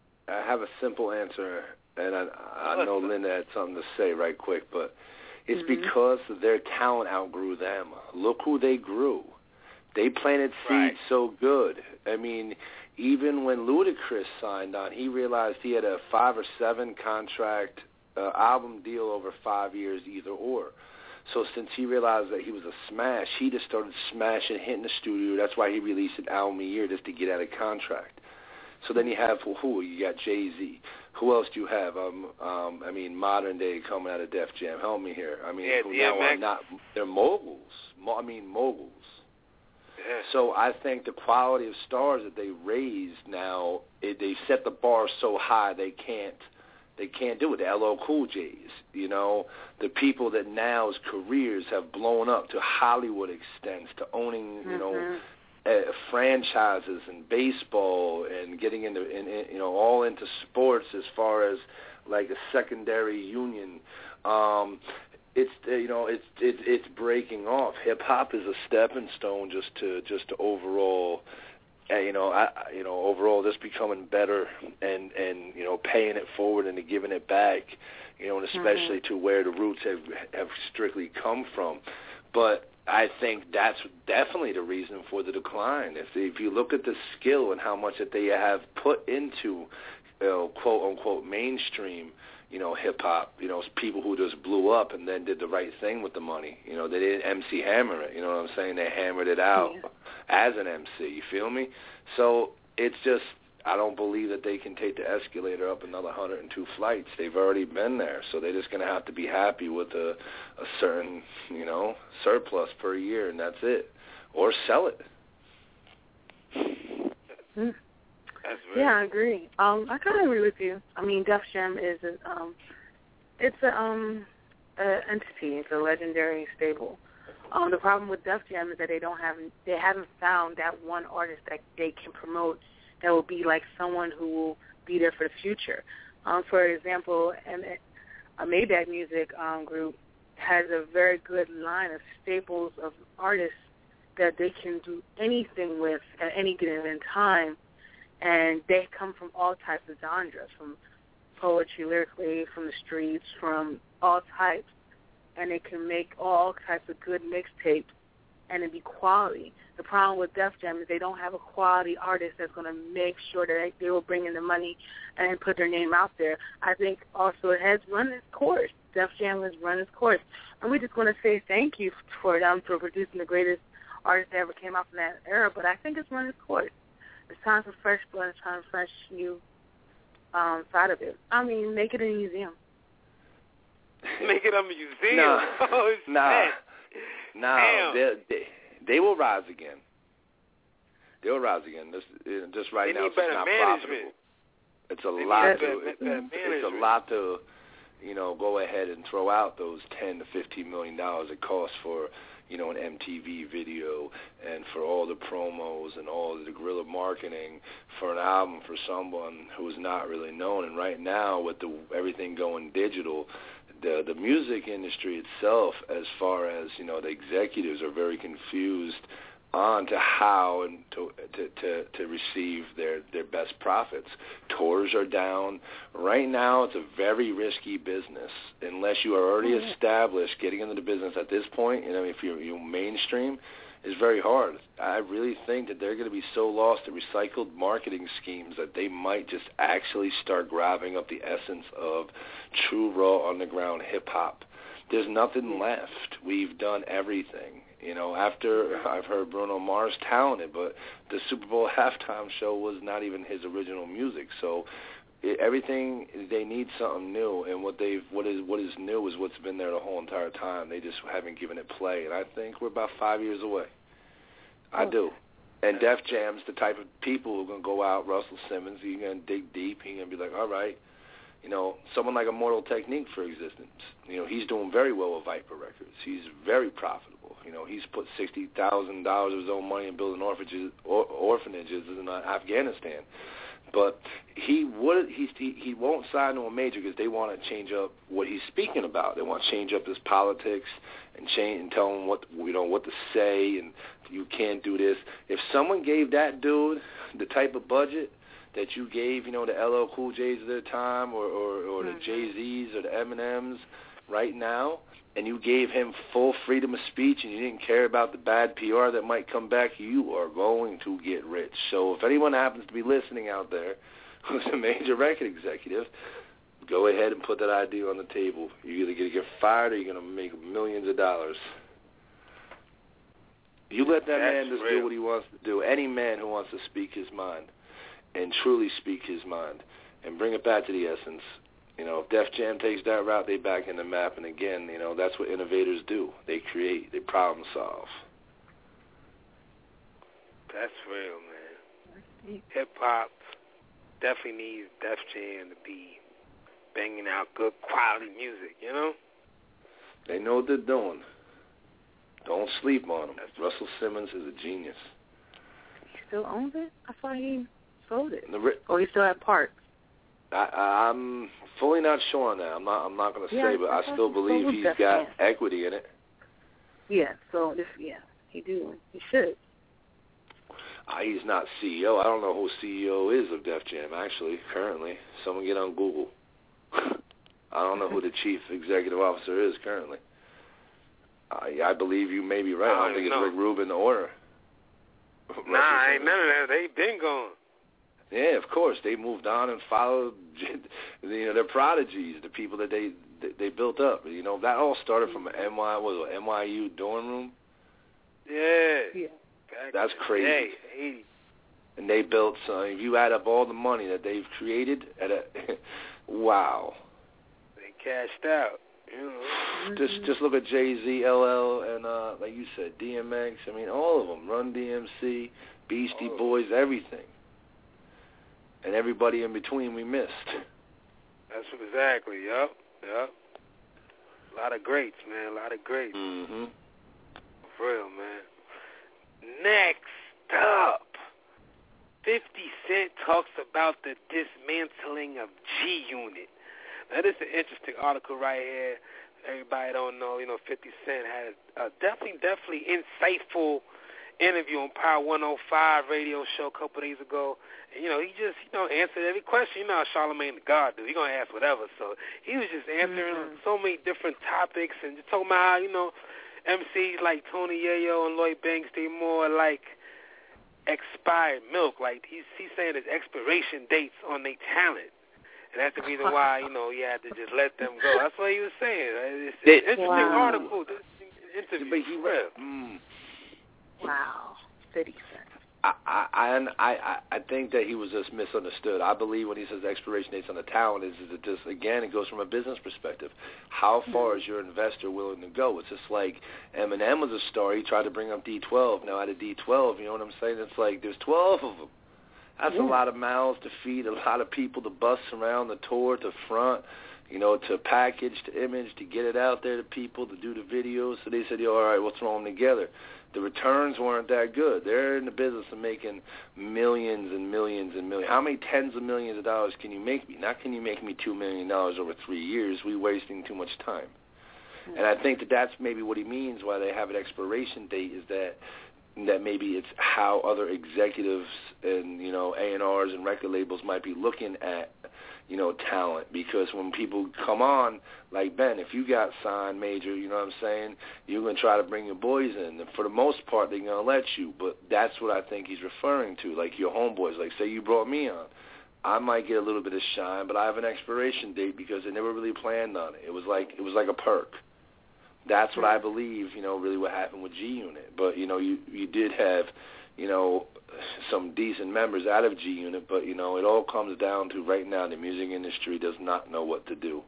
I have a simple answer, and I I know Linda had something to say right quick, but it's mm-hmm. because their talent outgrew them. Look who they grew. They planted seeds right. so good. I mean, even when Ludacris signed on, he realized he had a five or seven contract. Uh, album deal over five years, either or. So since he realized that he was a smash, he just started smashing, hitting the studio. That's why he released an album a year just to get out of contract. So then you have well, who? You got Jay-Z. Who else do you have? Um, um, I mean, modern day coming out of Def Jam. Help me here. I mean, yeah, who D M X. now are not they're moguls. Mo- I mean, moguls. Yeah. So I think the quality of stars that they raised now, it, they set the bar so high they can't. They can't do it. The L L Cool J's, you know, the people that now's careers have blown up to Hollywood extents, to owning, you know, mm-hmm. uh, franchises and baseball and getting into, in, in, you know, all into sports as far as like a secondary union. Um, it's you know it's it's it's breaking off. Hip hop is a stepping stone just to just to overall. Uh, you know, I, you know, overall, just becoming better and, and you know, paying it forward and giving it back, you know, and especially mm-hmm. to where the roots have have strictly come from. But I think that's definitely the reason for the decline. If if you look at the skill and how much that they have put into, you know, quote unquote mainstream, you know, hip hop, you know, people who just blew up and then did the right thing with the money. You know, they didn't M C Hammer it. You know what I'm saying? They hammered it out. Yeah. As an M C, you feel me? So it's just, I don't believe that they can take the escalator up another one hundred two flights. They've already been there, so they're just going to have to be happy with a, a certain, you know, surplus per year, and that's it. Or sell it. Mm. That's very Yeah, I agree. Um, I kind of agree with you. I mean, Def Jam is a, um, it's a um, a entity. It's a legendary stable. Um, the problem with Def Jam is that they don't have, they haven't found that one artist that they can promote that will be like someone who will be there for the future. Um, for example, and a Maybach Music um, group has a very good line of staples of artists that they can do anything with at any given time, and they come from all types of genres, from poetry, lyrically, from the streets, from all types, and they can make all types of good mixtapes, and it be quality. The problem with Def Jam is they don't have a quality artist that's going to make sure that they will bring in the money and put their name out there. I think also it has run its course. Def Jam has run its course. And we're just going to say thank you for them for producing the greatest artist that ever came out from that era, but I think it's run its course. It's time for fresh blood. It's time for fresh new um, side of it. I mean, make it a museum. Make it a museum. Nah, oh, nah, shit. nah. They, they, they will rise again. They will rise again. This, just right they now, need it's better not management. profitable. It's a they lot need to. better, It, better it's a lot to, you know, go ahead and throw out those ten to fifteen million dollars it costs for, you know, an M T V video and for all the promos and all the guerrilla marketing for an album for someone who's not really known. And right now, with the everything going digital, the the music industry itself, as far as, you know, the executives are very confused on to how and to, to to to receive their their best profits. Tours are down right now. It's a very risky business unless you are already Mm-hmm. established. Getting into the business at this point, you know, if you're, you're mainstream, is very hard. I really think that they're going to be so lost to recycled marketing schemes that they might just actually start grabbing up the essence of true raw underground hip hop. There's nothing left. We've done everything. You know, after I've heard Bruno Mars talented, but the Super Bowl halftime show was not even his original music. So it, everything, they need something new, and what they've what is what is new is what's been there the whole entire time. They just haven't given it play, and I think we're about five years away. I do. And Def Jam's the type of people who are going to go out. Russell Simmons, he's going to dig deep. He's going to be like, all right. You know, someone like Immortal Technique, for existence. You know, he's doing very well with Viper Records. He's very profitable. You know, he's put sixty thousand dollars of his own money in building orphanages, or, orphanages in uh, Afghanistan. But he would he he won't sign to a major because they want to change up what he's speaking about. They want to change up his politics and change and tell him what you know what to say, and you can't do this. If someone gave that dude the type of budget that you gave, you know, the L L Cool J's of their time, or or, or the Jay-Z's or the Eminems right now, and you gave him full freedom of speech and you didn't care about the bad P R that might come back, you are going to get rich. So if anyone happens to be listening out there who's a major record executive, go ahead and put that idea on the table. You're either going to get fired or you're going to make millions of dollars. You let that That's man just real. do what he wants to do. Any man who wants to speak his mind and truly speak his mind and bring it back to the essence. You know, if Def Jam takes that route, they back in the map. And again, you know, that's what innovators do. They create, they problem solve. That's real, man. Hip-hop definitely needs Def Jam to be banging out good quality music, you know? They know what they're doing. Don't sleep on them. Russell Simmons is a genius. He still owns it? I thought he sold it. The ri- Or he still had parts. I, I'm fully not sure on that. I'm not. I'm not going to Yeah, say, but I I thought still he believe sold he's Def got Jam. equity in it. Yeah, so if yeah, he do. He should. Uh, he's not C E O. I don't know who C E O is of Def Jam, actually, currently. Someone get on Google. I don't know who the chief executive officer is currently. I, I believe you may be right. I don't, I don't think know. it's Rick Rubin or Nah, ain't none of that. They been gone. Yeah, of course. They moved on and followed, you know, their prodigies, the people that they they built up. You know, that all started from an N Y, what was it, N Y U dorm room. Yeah. Yeah. Back That's in the crazy. day, eighty. And they built some. If you add up all the money that they've created, at a wow. They cashed out. You know. Just just look at Jay-Z, L L, and uh, like you said, D M X. I mean, all of them. Run D M C, Beastie oh. Boys, everything. And everybody in between we missed. That's exactly, yep, yep. A lot of greats, man, a lot of greats. Mm-hmm. For real, man. Next up, fifty Cent talks about the dismantling of G-Unit. Now, this is an interesting article right here. Everybody don't know, you know, fifty Cent had a definitely, definitely insightful interview on Power one oh five radio show a couple days ago. And, you know, he just, you know, answered every question. You know how Charlamagne the God do. He's going to ask whatever. So he was just answering mm-hmm. so many different topics and just talking about how, you know, M Cs like Tony Yayo and Lloyd Banks, they more like expired milk. Like, he's, he's saying there's expiration dates on their talent. And that's the reason why, you know, you had to just let them go. That's what he was saying. It's an interesting wow. article. This interview. But he read. Mm. Wow. fifty Cent. I, I, I, I think that he was just misunderstood. I believe when he says expiration dates on the talent is, is it just, again, it goes from a business perspective. How far mm-hmm. is your investor willing to go? It's just like Eminem was a star. He tried to bring up D twelve. Now at a D twelve, you know what I'm saying? It's like there's twelve of them. That's yeah. a lot of mouths to feed, a lot of people to bust around the tour, to front, you know, to package, to image, to get it out there to people, to do the videos. So they said, yo, all right, we'll throw them together. The returns weren't that good. They're in the business of making millions and millions and millions. How many tens of millions of dollars can you make me? Not can you make me two million dollars over three years. We're wasting too much time. Mm-hmm. And I think that that's maybe what he means why they have an expiration date is that that maybe it's how other executives and, you know, A and R's and record labels might be looking at, you know, talent. Because when people come on, like Ben, if you got signed major, you know what I'm saying, you're going to try to bring your boys in. And for the most part, they're going to let you. But that's what I think he's referring to, like your homeboys. Like, say you brought me on. I might get a little bit of shine, but I have an expiration date because they never really planned on it. It was like it was like a perk. That's what I believe, you know, really what happened with G-Unit. But, you know, you, you did have, you know, some decent members out of G-Unit, but, you know, it all comes down to right now the music industry does not know what to do.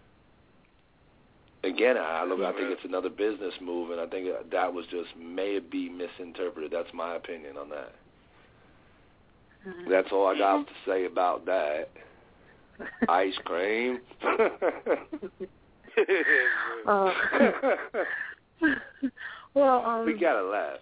Again, I, look, I think it's another business move, and I think that was just may be misinterpreted. That's my opinion on that. That's all I got to say about that. Ice cream. uh, well, um, we gotta laugh.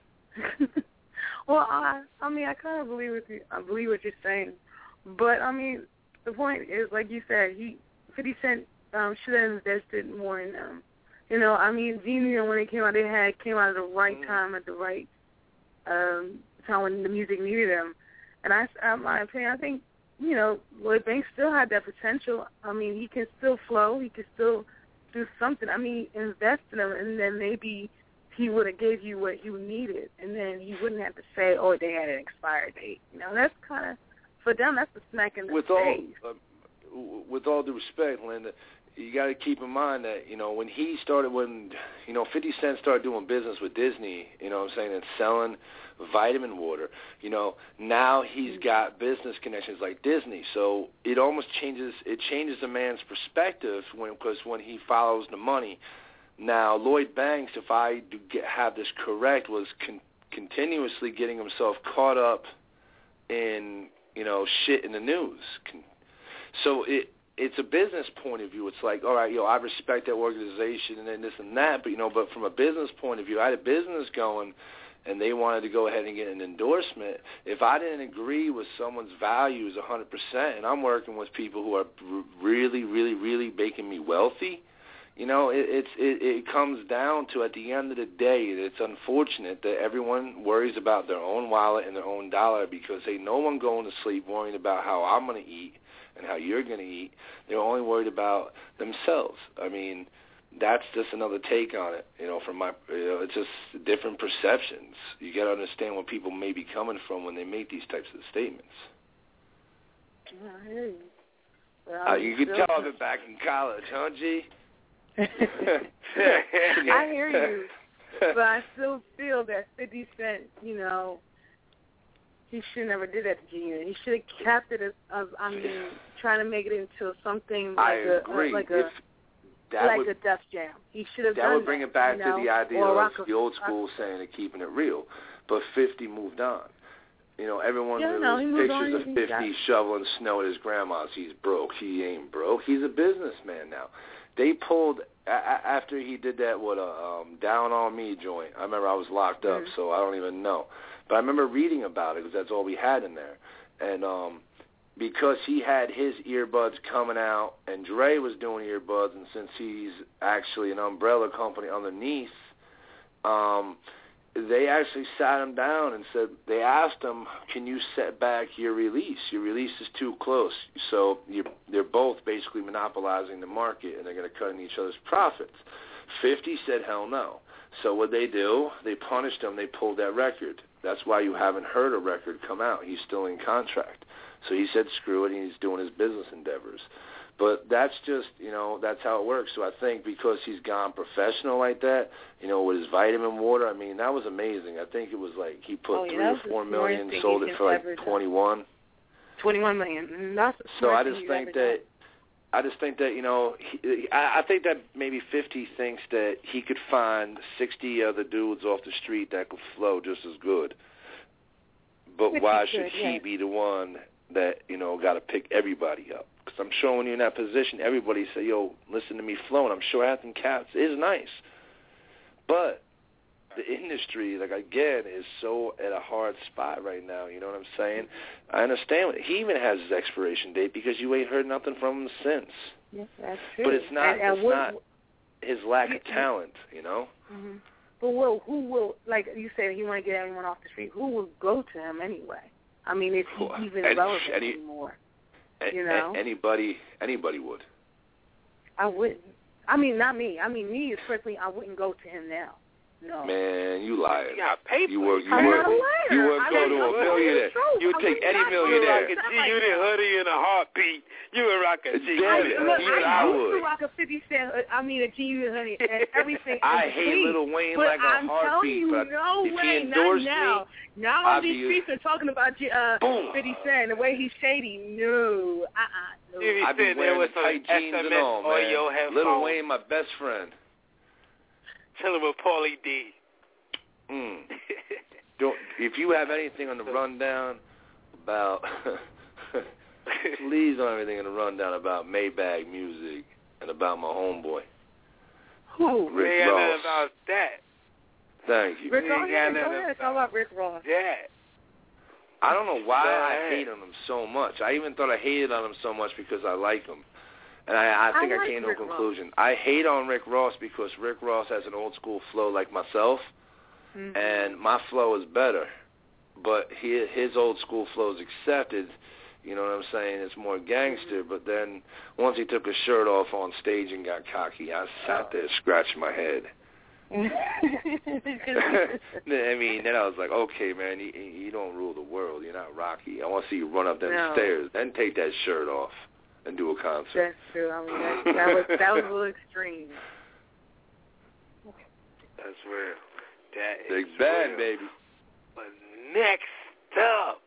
well, I, I mean, I kind of believe what you, I believe what you're saying, but I mean, the point is, like you said, he fifty Cent um, should have invested more in them. You know, I mean, G-Unit when it came out, they had came out at the right time at the right um, time when the music needed them, and I, in my opinion, I think. You know, Lloyd Banks still had that potential. I mean, he can still flow. He can still do something. I mean, invest in him, and then maybe he would have gave you what you needed, and then you wouldn't have to say, oh, they had an expired date. You know, that's kind of, for them, that's a smack in the with face. All, uh, with all due respect, Linda, you got to keep in mind that, you know, when he started, when, you know, fifty Cent started doing business with Disney, you know what I'm saying, and selling vitamin water, you know, now he's got business connections like Disney. So it almost changes, it changes a man's perspective when, because when he follows the money. Now, Lloyd Banks, if I do get, have this correct, was con- continuously getting himself caught up in, you know, shit in the news. Con- so it, it's a business point of view. It's like, all right, yo, I respect that organization and then this and that, but, you know, but from a business point of view, I had a business going and they wanted to go ahead and get an endorsement. If I didn't agree with someone's values one hundred percent, and I'm working with people who are really, really, really making me wealthy, you know, it, it's it, it comes down to, at the end of the day, it's unfortunate that everyone worries about their own wallet and their own dollar because they know I'm going to sleep worrying about how I'm going to eat and how you're going to eat. They're only worried about themselves. I mean, that's just another take on it, you know, from my, you know, it's just different perceptions. You got to understand where people may be coming from when they make these types of statements. I hear you. Well, uh, you could tell I've been back in college, huh, G? I hear you, but I still feel that fifty Cent, you know, He should never did that to G Unit. He should have kept it as, as I mean, trying to make it into something like I a agree. like a If that like would, a Def Jam. He should have that done would bring that, it back you to know? the idea or of rock the old school saying and keeping it real. But fifty moved on. You know, everyone Yeah, no, he released moved pictures on. of He fifty got- shoveling snow at his grandma's. He's broke. He ain't broke. He's a businessman now. They pulled a- a- after he did that what a um, Down on Me joint. I remember I was locked up, Mm-hmm. so I don't even know. But I remember reading about it because that's all we had in there. And um, because he had his earbuds coming out, and Dre was doing earbuds, and since he's actually an umbrella company underneath, um, they actually sat him down and said, they asked him, can you set back your release? Your release is too close. So you're, they're both basically monopolizing the market, and they're going to cut in each other's profits. fifty said, hell no. So what they do, they punished him. They pulled that record. That's why you haven't heard a record come out. He's still in contract. So he said, screw it, and he's doing his business endeavors. But that's just, you know, that's how it works. So I think because he's gone professional like that, you know, with his vitamin water, I mean, that was amazing. I think it was like he put Oh, yeah, three that or was the four million, smartest thing sold he it can for ever like do. twenty-one. twenty-one million. And that's the So I smartest just thing think he's ever that, I just think that, you know, he, I, I think that maybe fifty thinks that he could find sixty other dudes off the street that could flow just as good. But Which why he should could, he yeah. be the one that, you know, got to pick everybody up? Because I'm sure when you're in that position, everybody say, yo, listen to me flow, and I'm sure Anthony Cats is nice. But the industry, like, again, is so at a hard spot right now, you know what I'm saying? I understand. He even has his expiration date because you ain't heard nothing from him since. Yeah, that's true. But it's not, And, and it's what, not his lack of talent, you know? Mm-hmm. But will, who will, like you said, he want to get everyone off the street. Who will go to him anyway? I mean, is he Well, even any- relevant any- anymore? A- You know? a- anybody, anybody would. I wouldn't. I mean, not me. I mean, me personally, I wouldn't go to him now. No. Man, you lying. You got paper. You work, you I'm work, not a liar. you work I go mean, to a I'm millionaire. telling You the would truth. take I any would not millionaire. You would rock a G Unit hoodie and a heartbeat. You would rock a G Damn Unit it. Look, Even I I used would. to rock a fifty cent. uh, I mean, a G Unit honey and everything. I in hate between. Lil Wayne but like a I'm heartbeat, telling you, but no if he way, not endorsed now. me, now I'd on these be- streets are talking about uh, Boom. fifty Cent, the way he's shady. No, uh, uh no. If he I'd be said there wearing was the tight some jeans S M and S all, or man. your headphones. Lil Wayne, my best friend. Chilling with Paulie D. Mm. Don't, if you have anything on the rundown about, please don't have anything on the rundown about Maybach Music and about my homeboy. Who? Rick We ain't got Ross. nothing about that. Thank you. Rick We Ross. ain't Yeah, got go nothing ahead. about Talk about Rick Ross. that. I don't know why Go I ahead. hate on him so much. I even thought I hated on him so much because I like him. And I, I think I I, like came to a Rick Ross. conclusion. I hate on Rick Ross because Rick Ross has an old school flow like myself, Mm-hmm. and my flow is better. But he, his old school flow is accepted. You know what I'm saying? It's more gangster. Mm-hmm. But then once he took his shirt off on stage and got cocky, I sat there scratching my head. I mean, then I was like, okay, man, you, you don't rule the world. You're not Rocky. I want to see you run up them No. stairs, then take that shirt off and do a concert. That's true. I mean, that, that was that was a little extreme. That's real. That is Big bad, real. baby. But next up,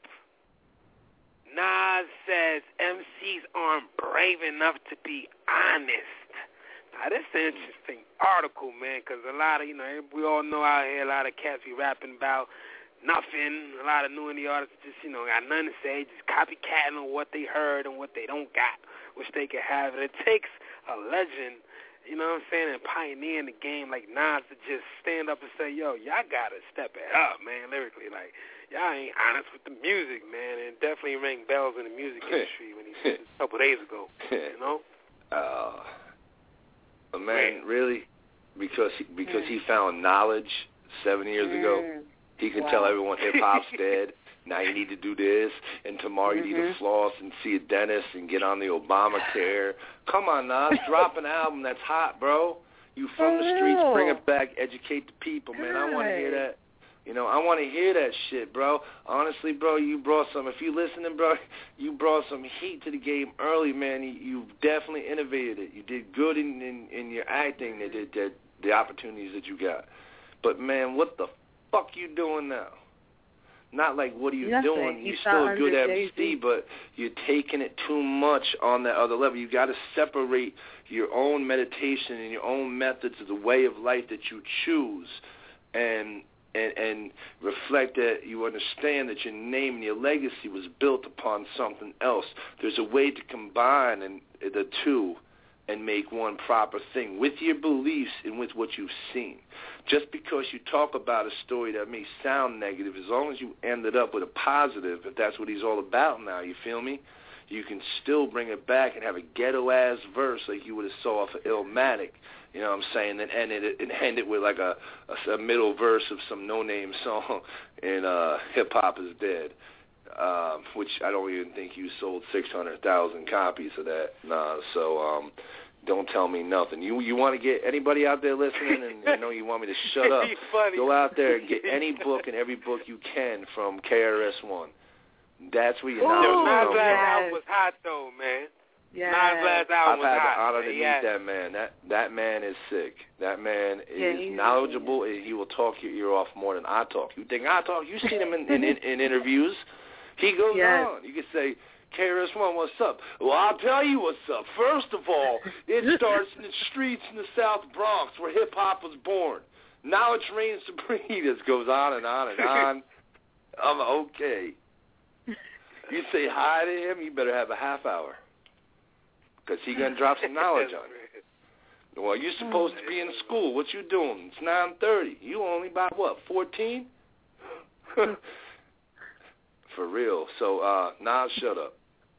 Nas says M Cs aren't brave enough to be honest. Now, this is an interesting article, man, because a lot of, you know, we all know out here, a lot of cats be rapping about nothing. A lot of new indie artists just, you know, got nothing to say, just copycatting on what they heard and what they don't got, which they can have. And it takes a legend, you know what I'm saying, and pioneer in the game like Nas to just stand up and say, yo, y'all got to step it up, man, lyrically. Like, y'all ain't honest with the music, man, and definitely rang bells in the music industry when he said this a couple days ago, you know? Uh, but man, really, because he, because he found knowledge seven years ago, he can Wow. tell everyone hip hop's dead. Now you need to do this, and tomorrow you need to Mhm. floss and see a dentist and get on the Obamacare. Come on, Nas, drop an album that's hot, bro. You from the streets, bring it back, educate the people, man. I want to hear that. You know, I want to hear that shit, bro. Honestly, bro, you brought some. If you listening, bro, you brought some heat to the game early, man. You, you definitely innovated it. You did good in, in, in your acting. That did that the opportunities that you got. But man, what the fuck you doing now? Not like, what are you Nothing. doing? He You're shot still a good under M C, Jay-Z. but you're taking it too much on that other level. You got to separate your own meditation and your own methods of the way of life that you choose, and and and reflect that you understand that your name and your legacy was built upon something else. There's a way to combine and the two and make one proper thing with your beliefs and with what you've seen. Just because you talk about a story that may sound negative, as long as you ended up with a positive, if that's what he's all about now, you feel me? You can still bring it back and have a ghetto-ass verse like you would have saw off of Illmatic, you know what I'm saying, and end it, and end it with like a, a, a middle verse of some no-name song in uh, Hip Hop is Dead. Um, which I don't even think you sold six hundred thousand copies of that. Nah, so um, don't tell me nothing. You you want to get anybody out there listening, and you know you want me to shut up, go out there and get any book and every book you can from K R S One. That's where your knowledge Yo, Nas' comes last from. album was hot, though, man. Yeah. Nas' last album I've was had hot. the honor to man. meet Yeah. that man. That that man is sick. That man Yeah, is he's knowledgeable, and he will talk your ear off more than I talk. You think I talk? You've seen him in, in, in, in interviews. He goes Yes. on. You can say, K R S One, what's up? Well, I'll tell you what's up. First of all, it starts in the streets in the South Bronx where hip-hop was born. Now it reigns supreme. This goes on and on and on. I'm okay. You say hi to him, you better have a half hour. Because he going to drop some knowledge on you. Well, you're supposed to be in school. What you doing? It's nine thirty. You only about, what, fourteen? For real. So, uh, Nas, shut up.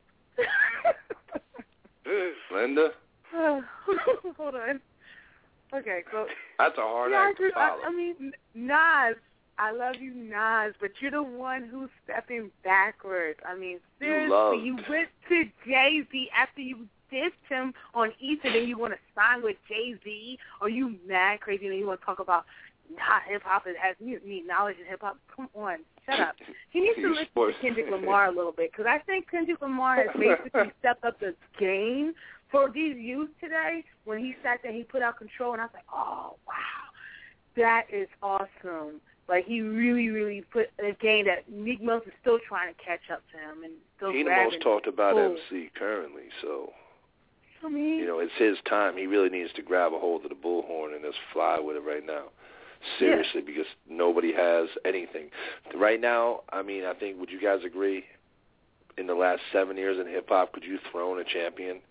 Linda? Uh, hold on. Okay, so That's a hard yeah, act to I, follow. I mean, Nas, I love you, Nas, but you're the one who's stepping backwards. I mean, seriously, loved. you went to Jay-Z after you dissed him on Ether, then you want to sign with Jay-Z, or you mad crazy, and you want to talk about not hip-hop, it has you need knowledge in hip-hop. Come on, shut up. He needs to listen to Kendrick Lamar a little bit, because I think Kendrick Lamar has basically stepped up the game for these youth today. When he sat there, he put out Control, and I was like, oh, wow, that is awesome. Like, he really, really put a game that Meek Mill is still trying to catch up to him. And still He the grabbing most talked about full. M C currently, so, I mean, you know, it's his time. He really needs to grab a hold of the bullhorn and just fly with it right now. Seriously, yeah. Because nobody has anything. Right now, I mean, I think, would you guys agree, in the last seven years in hip-hop, could you throne a champion?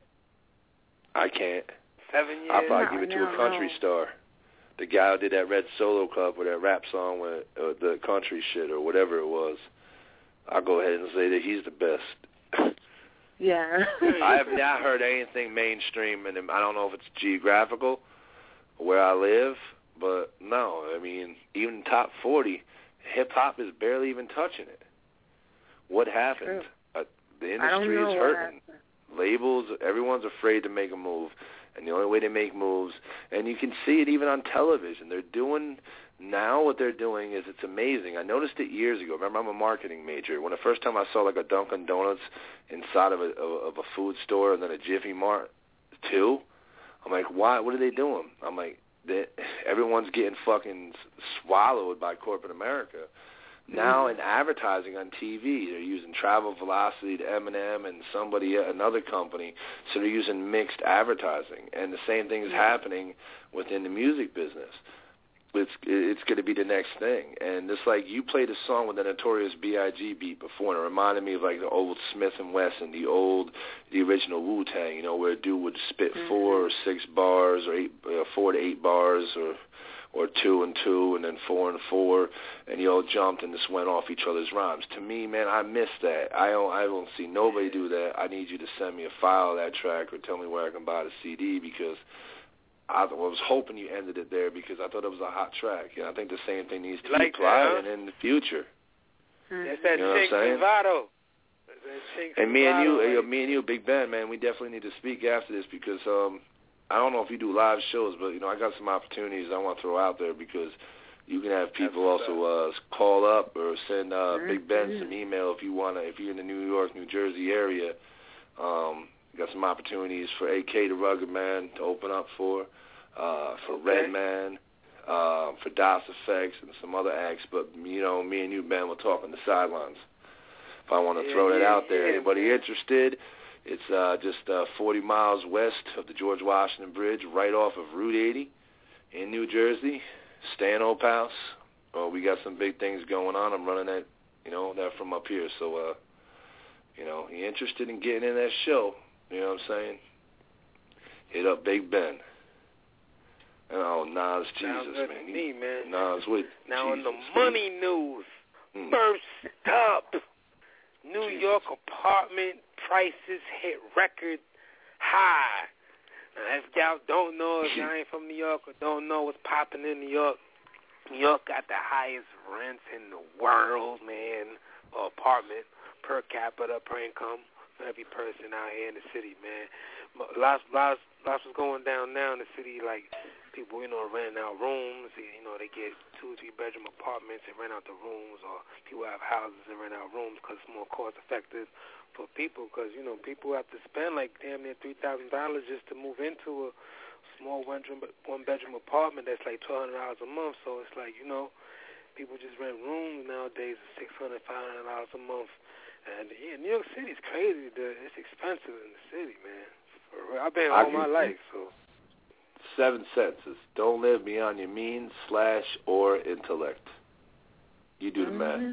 I can't. Seven years? I'll probably no, give it to no, a country no. star. The guy who did that Red Solo Cup or that rap song with uh, the country shit or whatever it was. I'll go ahead and say that he's the best. Yeah. I have not heard anything mainstream, and I don't know if it's geographical where I live, but no, I mean, even top forty, hip-hop is barely even touching it. What happened? Uh, the industry is hurting. Labels, everyone's afraid to make a move, and the only way to make moves, and you can see it even on television. They're doing, now what they're doing is it's amazing. I noticed it years ago. Remember, I'm a marketing major. When the first time I saw like a Dunkin' Donuts inside of a, of a food store and then a Jiffy Mart too, I'm like, why? What are they doing? I'm like, they, everyone's getting fucking swallowed by corporate America. Now in advertising on T V, they're using Travel Velocity to Eminem and somebody, another company, so they're using mixed advertising. And the same thing is happening within the music business. It's it's going to be the next thing. And it's like you played a song with the Notorious B I G beat before, and it reminded me of like the old Smith and Wesson, the old, the original Wu-Tang, you know, where a dude would spit mm-hmm. four or six bars or eight, uh, four to eight bars or or two and two and then four and four, and you all jumped and just went off each other's rhymes. To me, man, I miss that. I don't, I don't see nobody do that. I need you to send me a file of that track or tell me where I can buy the C D, because I was hoping you ended it there because I thought it was a hot track. And I think the same thing needs to like be applied that, huh? in the future. That's that you know Chink Salvato. And me and you, right? me and you, Big Ben, man, we definitely need to speak after this because um, I don't know if you do live shows, but, you know, I got some opportunities I want to throw out there because you can have people also uh, call up or send uh, mm-hmm. Big Ben some email if you want to, if you're in the New York, New Jersey area. Um, got some opportunities for A K the Rugged Man to open up for, uh, for okay. Redman. uh, for DOS Effects and some other acts. But, you know, me and you, Ben, were talking the sidelines. If I want to yeah, throw that yeah, out there, yeah, anybody man. interested, it's uh, just uh, forty miles west of the George Washington Bridge, right off of Route eighty in New Jersey, Stanhope House. Uh, we got some big things going on. I'm running that, you know, that from up here. So, uh, you know, you interested in getting in that show, you know what I'm saying? Hit up Big Ben. Oh, Nas, Sounds Jesus, good man. to me, man. Nas with Now Jesus, on the money news, mm. first up, New Jesus. York apartment prices hit record high. Now, if y'all don't know, if y'all ain't from New York or don't know what's popping in New York, New York got the highest rents in the world, man, or apartment per capita, per income for every person out here in the city, man. Lots, lots, lots was going down now in the city, like people, you know, renting out rooms. You know, they get two, three bedroom apartments and rent out the rooms, or people have houses and rent out rooms because it's more cost effective for people. Because you know, people have to spend like damn near three thousand dollars just to move into a small one bedroom, one bedroom apartment that's like twelve hundred dollars a month. So it's like, you know, people just rent rooms nowadays for six hundred, five hundred dollars a month. And yeah, New York City is crazy. It's expensive in the city, man. For real. I've been all my life, so. Seven senses. Don't live beyond your means slash or intellect. You do the mm-hmm. math.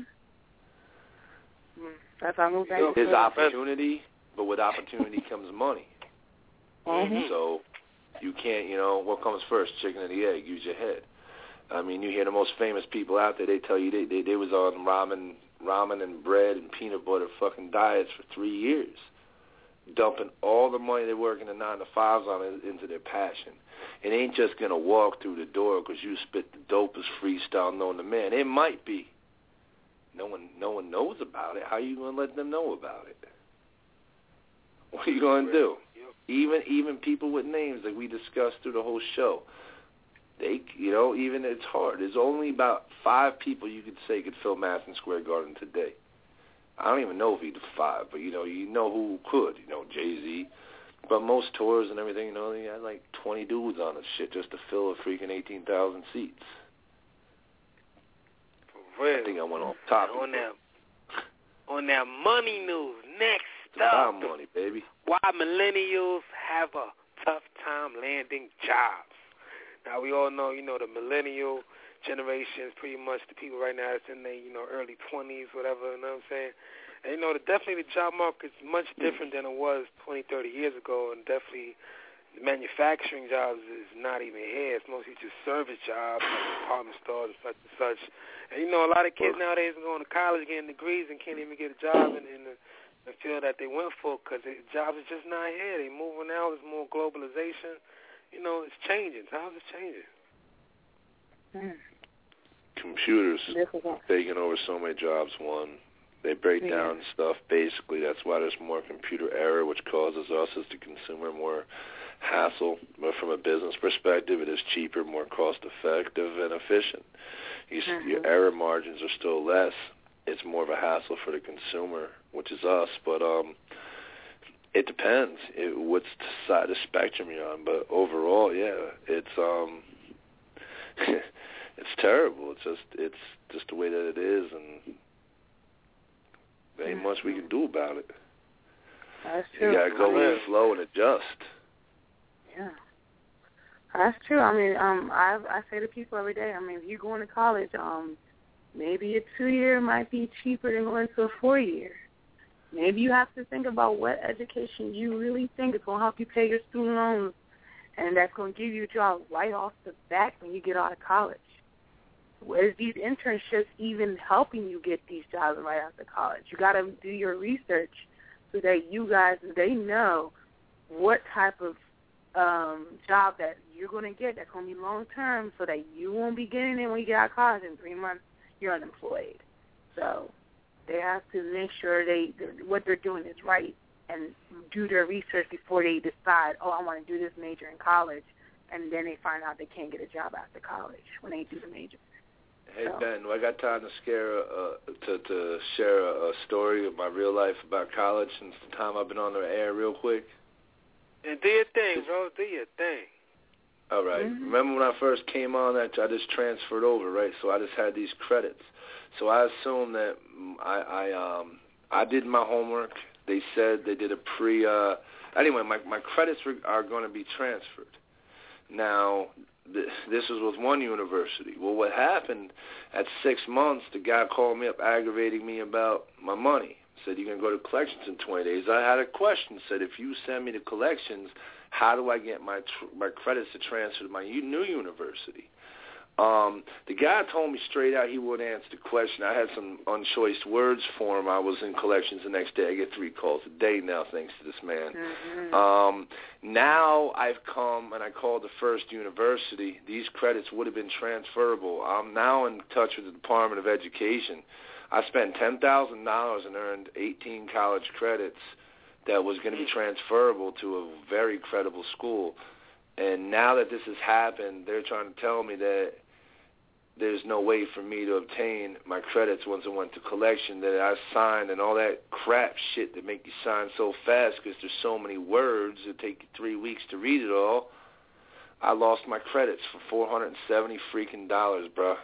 Mm-hmm. That's how I move back. There's opportunity, but with opportunity comes money. Mm-hmm. So you can't, you know, what comes first, chicken or the egg? Use your head. I mean, you hear the most famous people out there, they tell you they they, they was on ramen, ramen and bread and peanut butter fucking diets for three years, dumping all the money they're working the nine to fives on it into their passion. It ain't just going to walk through the door because you spit the dopest freestyle known to man. It might be. No one no one knows about it. How are you going to let them know about it? What are you going to do? Even even people with names like we discussed through the whole show, they, you know, even it's hard. There's only about five people you could say could fill Madison Square Garden today. I don't even know if he's five, but, you know, you know who could. You know, Jay-Z. But most tours and everything, you know, they had like twenty dudes on this shit just to fill a freaking eighteen thousand seats. For real. I think I went off topic. On that, on that money news, next it's up. money, baby. Why millennials have a tough time landing jobs. Now, we all know, you know, the millennial generation is pretty much the people right now that's in their, you know, early twenties, whatever, you know what I'm saying? And, you know, the, definitely the job market is much different than it was twenty, thirty years ago, and definitely the manufacturing jobs is not even here. It's mostly just service jobs, like department stores and such and such. And, you know, a lot of kids nowadays are going to college getting degrees and can't even get a job in, in the, the field that they went for because the jobs are just not here. They're moving out. There's more globalization. You know, it's changing. How's it changing? Mm. Computers taking over so many jobs, one. They break yeah. down stuff. Basically, that's why there's more computer error, which causes us as the consumer more hassle. But from a business perspective, it is cheaper, more cost-effective, and efficient. You, mm-hmm. Your error margins are still less. It's more of a hassle for the consumer, which is us. But um, it depends it, what's the side of the spectrum you're on. But overall, yeah, it's um, it's terrible. It's just it's just the way that it is, and there ain't much we can do about it. That's true. You gotta go with the flow and adjust. Yeah, that's true. I mean, um, I I say to people every day. I mean, if you're going to college, um, maybe a two-year might be cheaper than going to a four-year. Maybe you have to think about what education you really think is going to help you pay your student loans, and that's going to give you a job right off the bat when you get out of college. Is these internships even helping you get these jobs right after college? You got to do your research so that you guys, they know what type of um, job that you're going to get that's going to be long-term so that you won't be getting it when you get out of college in three months you're unemployed. So they have to make sure they what they're doing is right and do their research before they decide, oh, I want to do this major in college, and then they find out they can't get a job after college when they do the major. Hey, so. Ben, do I got time to scare uh, to to share a, a story of my real life about college since the time I've been on the air real quick? And do your thing, bro. Do your thing. All right. Mm-hmm. Remember when I first came on, that I just transferred over, right? So I just had these credits. So I assumed that I, I um I did my homework. They said they did a pre. Uh, anyway, my my credits were, are going to be transferred. Now th- this was with one university. Well, what happened at six months? The guy called me up, aggravating me about my money. Said you're gonna go to collections in twenty days. I had a question. Said if you send me to collections, how do I get my tr- my credits to transfer to my u- new university? Um, the guy told me straight out he wouldn't answer the question. I had some unchoiced words for him. I was in collections the next day. I get three calls a day now thanks to this man. Mm-hmm. Um, now I've come and I called the first university. These credits would have been transferable. I'm now in touch with the Department of Education. I spent ten thousand dollars and earned eighteen college credits that was going to be transferable to a very credible school. And now that this has happened, they're trying to tell me that there's no way for me to obtain my credits once I went to collection, that I signed and all that crap shit that make you sign so fast because there's so many words, it take you three weeks to read it all. I lost my credits for four hundred seventy freaking dollars, bruh.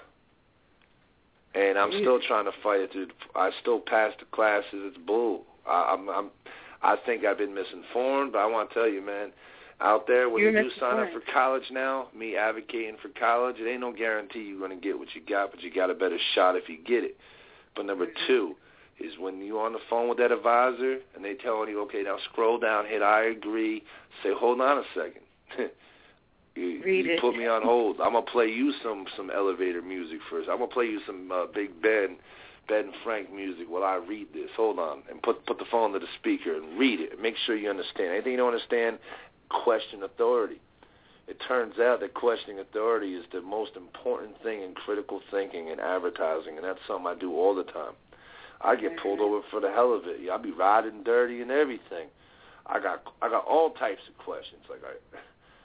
And I'm still trying to fight it. Dude. I still passed the classes. It's bull. I, I'm, I'm, I think I've been misinformed, but I want to tell you, man, out there, when You're you do sign up for college now, me advocating for college, it ain't no guarantee you're going to get what you got, but you got a better shot if you get it. But number mm-hmm. two is when you're on the phone with that advisor and they telling you, okay, now scroll down, hit I agree, say, hold on a second. You, Read you it. put me on hold. I'm gonna play you some some elevator music first. I'm gonna play you some uh, Big Ben, Ben and Frank music while I read this. Hold on, and put put the phone to the speaker and read it. Make sure you understand. Anything you don't understand, question authority. It turns out that questioning authority is the most important thing in critical thinking and advertising, and that's something I do all the time. I get pulled over for the hell of it. I be riding dirty and everything. I got I got all types of questions. Like I.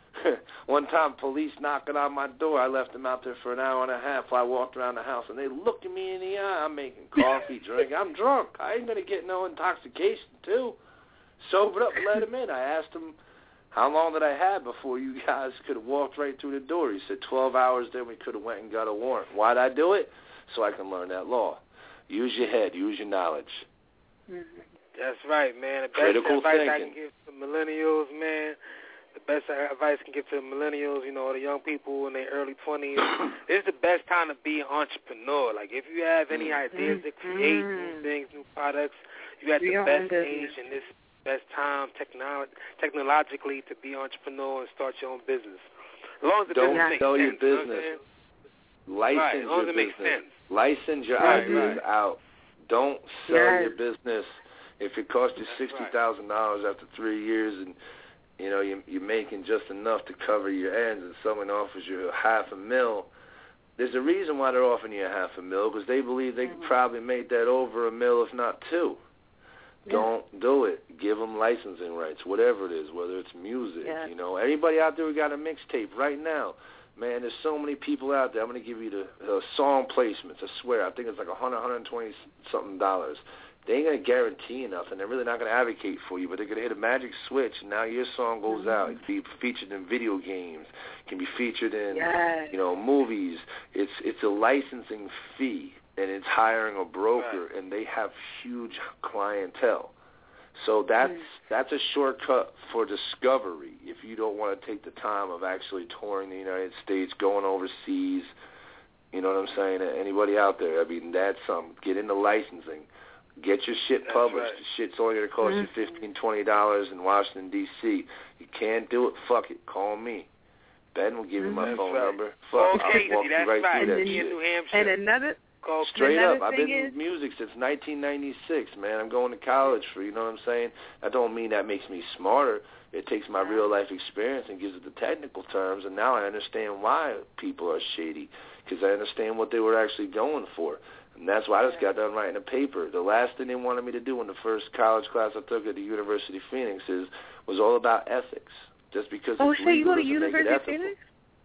One time, police knocking on my door. I left them out there for an hour and a half. I walked around the house, and they look at me in the eye. I'm making coffee, drink. I'm drunk. I ain't going to get no intoxication, too. Sobered up and let him in. I asked him, how long did I have before you guys could have walked right through the door? He said, twelve hours, then we could have went and got a warrant. Why'd I do it? So I can learn that law. Use your head. Use your knowledge. Mm-hmm. That's right, man. The best Critical advice thinking. I can give to millennials, man, the best advice I can give to the millennials, you know, the young people in their early twenties, this is the best time to be an entrepreneur. Like, if you have any ideas to create new things, new products, you at the best age and this best time technolo- technologically to be an entrepreneur and start your own business. As long as the Don't business sell makes your sense, business. You know License right, as long your as it makes business. sense. License your right, ideas right. out. Don't sell yes. your business. If it costs you sixty thousand dollars after three years and you know, you, you're making just enough to cover your ends, and someone offers you a half a mil. There's a reason why they're offering you a half a mil, because they believe they mm-hmm. could probably make that over a mil, if not two. Yeah. Don't do it. Give them licensing rights, whatever it is, whether it's music. Yeah. You know, anybody out there who got a mixtape right now, man, there's so many people out there. I'm going to give you the uh, song placements. I swear, I think it's like one hundred, one hundred twenty something dollars. They ain't going to guarantee nothing. They're really not going to advocate for you, but they're going to hit a magic switch, and now your song goes mm-hmm. out. It can be featured in video games. It can be featured in, yes. you know, movies. It's it's a licensing fee, and it's hiring a broker, right. and they have huge clientele. So that's mm. that's a shortcut for discovery if you don't want to take the time of actually touring the United States, going overseas. You know what I'm saying? Anybody out there, I mean, that's something. Get into licensing. Get your shit That's published. right. The shit's only going to cost mm-hmm. you fifteen dollars, twenty dollars in Washington, D C You can't do it, fuck it. Call me. Ben will give you my that's phone right. number. Fuck, okay, I'll walk that's you right right. through that and shit. New Hampshire. And another... Straight another up, I've been is, in music since nineteen ninety-six, man. I'm going to college for, you know what I'm saying? That don't mean that makes me smarter. It takes my real-life experience and gives it the technical terms, and now I understand why people are shady, because I understand what they were actually going for. And that's why I just got done writing a paper. The last thing they wanted me to do in the first college class I took at the University of Phoenix is, was all about ethics. Just because oh, it's so you legal go to doesn't University make it of ethical. Phoenix?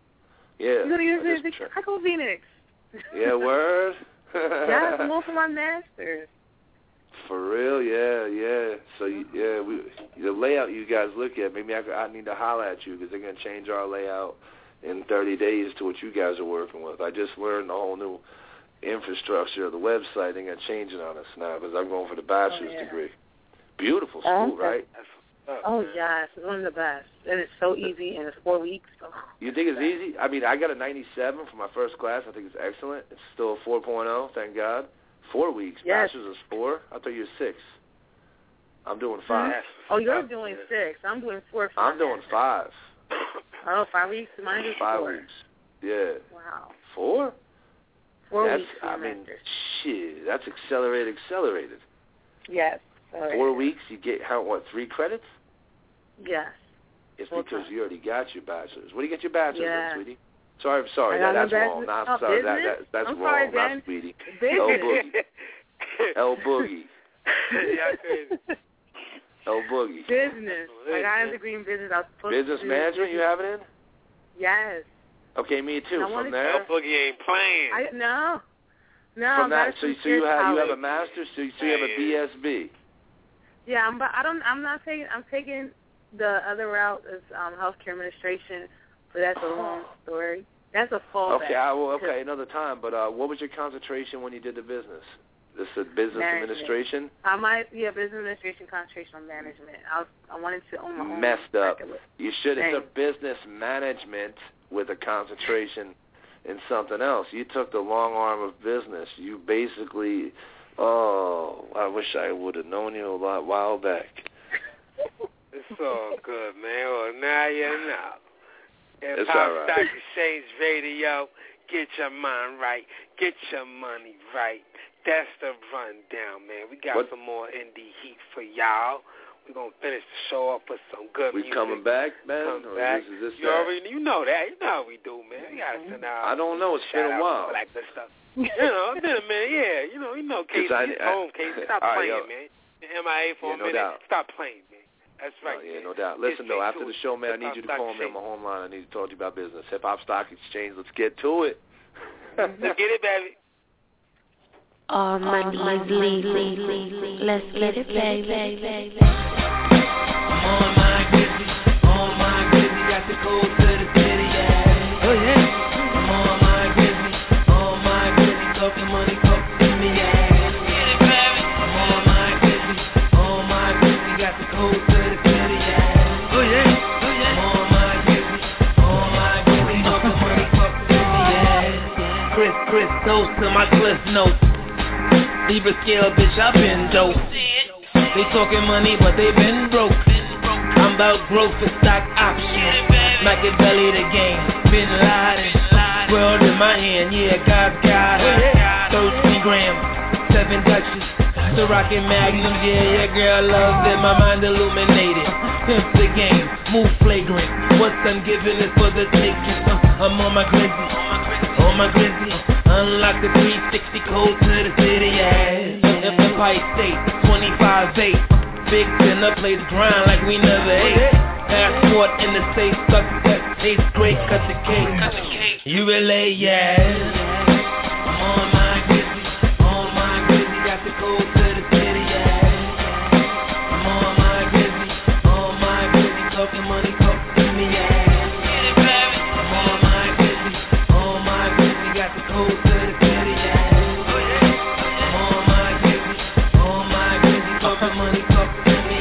Yeah. You go to University of Phoenix? I go to Phoenix. Yeah, word? Yeah, I'm going for my master's. For real, yeah, yeah. So, yeah, we the layout you guys look at, maybe I, I need to holler at you because they're going to change our layout in thirty days to what you guys are working with. I just learned the whole new infrastructure of the website and got changing on us now because I'm going for the bachelor's oh, yeah. degree. Beautiful school, okay. right? Oh, yes. It's one of the best. And it's so easy, and it's four weeks. So. You think it's easy? I mean, I got a ninety-seven for my first class. I think it's excellent. It's still a four point oh, thank God. Four weeks. Yes. Bachelor's is four. I thought you were six. I'm doing five. Oh, you're doing six. I'm doing four. Five. I'm doing five. Oh, five weeks. Mine is five four. weeks. Yeah. Wow. Four? Four that's, weeks. I mean, shit. That's accelerated, accelerated. Yes. Four weeks, you get, how, what, three credits? Yes. It's Full because time. you already got your bachelor's. What do you get your bachelor's yeah. in, sweetie? Sorry, I'm sorry. That, that's wrong. Not oh, sorry. That, business? that, that's I'm wrong. sorry, not Ben. sweetie. Business. El Boogie. El Boogie. Y'all crazy. El Boogie. Business. Like, I have a degree in business. I was supposed Business to management, you have it in? Yes. Okay, me too. I From there? El Boogie ain't playing. I, no. No. From that, so, so you have college. you have a master's, so, so you have a B S B. Yeah, I'm, but I don't. I'm not taking. I'm taking the other route as um, healthcare administration, but that's a long story. That's a fallback. Okay, I will, okay, another time. But uh, what was your concentration when you did the business? This is business management. administration. I might, yeah, business administration, concentration on management. I was, I wanted to own my own. Messed up. You should have Thanks. took business management with a concentration in something else. You took the long arm of business. You basically, oh, I wish I would have known you a lot while back. It's all good, man. Well, now you know. Hip It's Hop all right. Stock Exchange Radio. Get your mind right. Get your money right. That's the rundown, man. We got What? some more indie heat for y'all. We're going to finish the show up with some good We music. coming back, man? Come Or back. Is this, is this You that? already you know that. You know how we do, man. We got to send out. I don't know. It's been a shout-outs while. and all that good stuff. You know, it's been a minute. Yeah, you know, you know, Casey. I- It's I- home, Casey. Stop all right, playing, yo. man. You're M I A for Yeah, a no minute. doubt. Stop playing, man. That's right. Oh, yeah, man. no doubt. Get Listen, though, straight after to the it. show, man, I Hip need Hop you to Stock call me on Exchange. my home line. I need to talk to you about business. Hip Hop Stock Exchange. Let's get to it. Let's get it, baby. All money is legal. Let's let it play. On my grizzly, on my grizzly, got the code to the city, yeah. Oh yeah. On my grizzly, on my grizzly, talking money, talk to me, yeah. Get it, baby. On my grizzly, on my grizzly, got the code to the city, yeah. Oh yeah. Oh yeah. On my grizzly, on my grizzly, talking money, talk to me, yeah. Chris, Chris, toast to my cliff notes. Libra scale, bitch, I've been dope. They talking money, but they been broke. I'm about growth for stock options. Machiavelli the game, Bin Laden. World in my hand, yeah, God's got it. thirteen grams, seven Dutches. The rocket magnums, yeah, your girl loves it. My mind illuminated. Pimp the game, move flagrant. What's ungiven is for the taking. Uh, I'm on my grizzly, on my grizzly. Unlock the three sixty code to the city, yeah. Empire State, twenty-five eight. Big dinner, play the grind like we never ate. Passport in the safe, success, tastes great, cut the cake. You relate, yeah. On my grizzly, on my grizzly, got the code to the city, yeah. I'm on my grizzly, on my grizzly, talking money, talk to me, yeah. Get it, baby. I'm on my grizzly, on my grizzly, got the code to the city, yeah. I'm on my grizzly, on my grizzly, talking money, talk to me,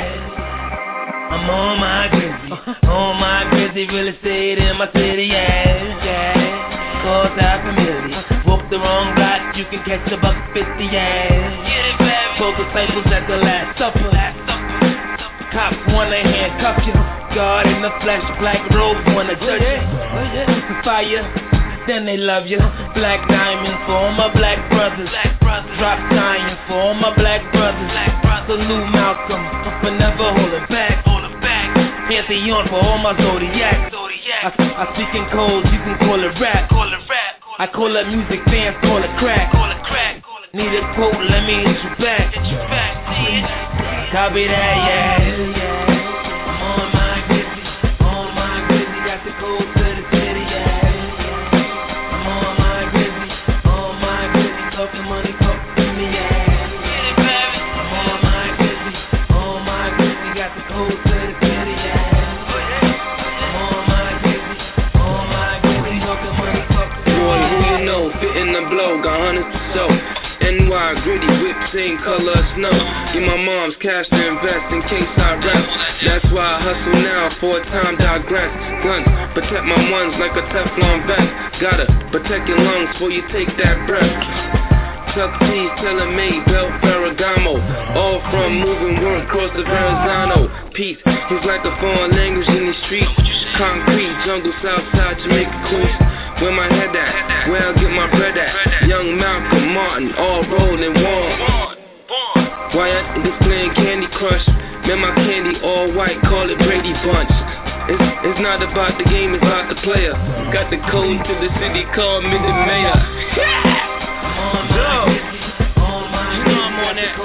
yeah. I'm on my grizzly, on my grizzly, real estate in my city, yeah, yeah. Cause half a million, walk the wrong block, you can catch a buck fifty, yeah. Get it, baby. Twelve disciples at the last supper. Cops wanna handcuff you, God in the flesh, black robes wanna judge you. Crucify you, then they love you. Black diamonds for all my black brothers. Drop science for all my black brothers. Salute Malcolm, but never hold it back. Pantheon for all my zodiac. I, I speak in codes, you can call it rap. I call it music, fans call it crack. Need a quote, let me hit you back. Copy that, yeah. I'm on my grizzly, on my grizzly, got the code to the city, yeah. I'm on my grizzly, on my grizzly, talking money, talk to me, yeah. I'm on my grizzly, on my grizzly, got the code to the city, yeah. I'm on my grizzly, on my know, got hundreds to show. N Y gritty whip, same color of snow. Get my mom's cash to invest in case I rap. That's why I hustle now for a time digress. Guns, protect my ones like a Teflon vest. Gotta protect your lungs before you take that breath. Chuck T's, tailor-made, belt Ferragamo. All from moving work across the Verrazano. Peace, he's like a foreign language in the streets. Concrete, jungle, Southside, Jamaica coast. Where my head at, where I get my bread at. Young Malcolm Martin, all rolled in one. Why I just playing Candy Crush. Man, my candy all white, call it Brady Bunch. It's, it's not about the game, it's about the player. Got the code to the city, call me the mayor. Yeah! Yo, you know I'm on that.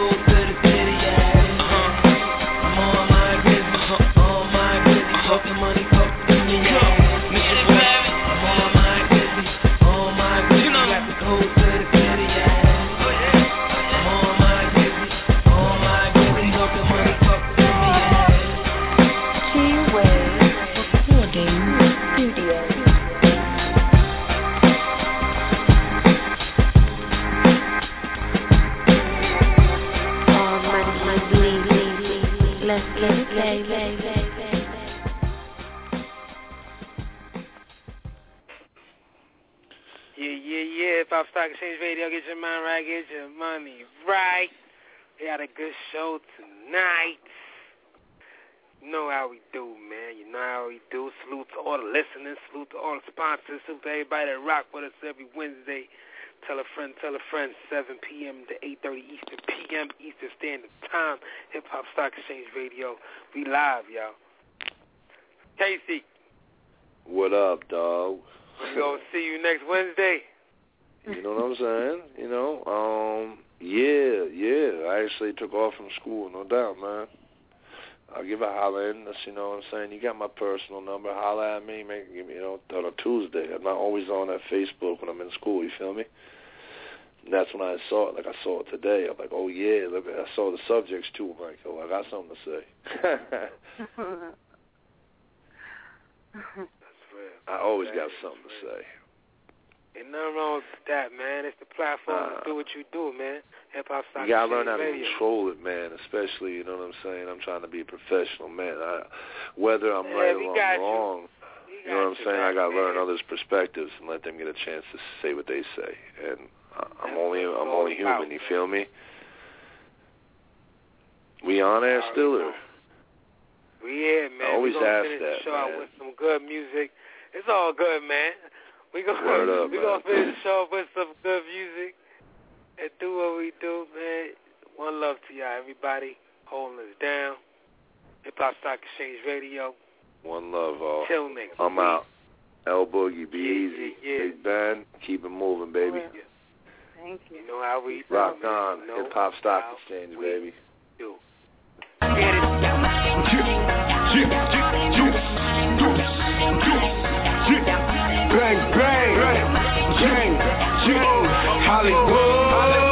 Stock Exchange Radio, get your mind right, get your money right. We got a good show tonight. You know how we do, man. You know how we do. Salute to all the listeners. Salute to all the sponsors. Salute to everybody that rock with us every Wednesday. Tell a friend, tell a friend, seven p.m. to eight thirty Eastern P M Eastern Standard Time. Hip-Hop Stock Exchange Radio. We live, y'all. Casey. What up, dog? We're going to see you next Wednesday. You know what I'm saying? You know, um, yeah, yeah. I actually took off from school, no doubt, man. I'll give a holler in. That's, you know what I'm saying? You got my personal number. Holler at me, make, give me, you know, on a Tuesday. I'm not always on that Facebook when I'm in school. You feel me? And that's when I saw it. Like I saw it today. I'm like, oh yeah. Look, I saw the subjects too. I'm like, oh, I got something to say. That's real. I always got something to say. Ain't nothing wrong with that, man. It's the platform uh, to do what you do, man. Hip-Hop Stock You got to learn how radio. to control it, man, especially, you know what I'm saying? I'm trying to be a professional, man. I, whether I'm yeah, right or I'm wrong, you, you know what I'm saying? back, I got to learn man. others' perspectives and let them get a chance to say what they say. And I'm That's only I'm only human, about, you feel me? We on air still, or? We here, man. I always we ask finish that, the show man. out with some good music. It's all good, man. We gonna up, we man. gonna finish the show with some good music and do what we do, man. One love to y'all, everybody holding us down. Hip Hop Stock Exchange Radio. One love, all. Chill, nigga. I'm out. L Boogie, be yeah, easy. Yeah, yeah. Big Ben, keep it moving, baby. Yeah. Thank you. You know how we Rock do, on, you know Hip Hop Stock how Exchange, we baby. Do. Bang, bang, bang, bang, Hollywood.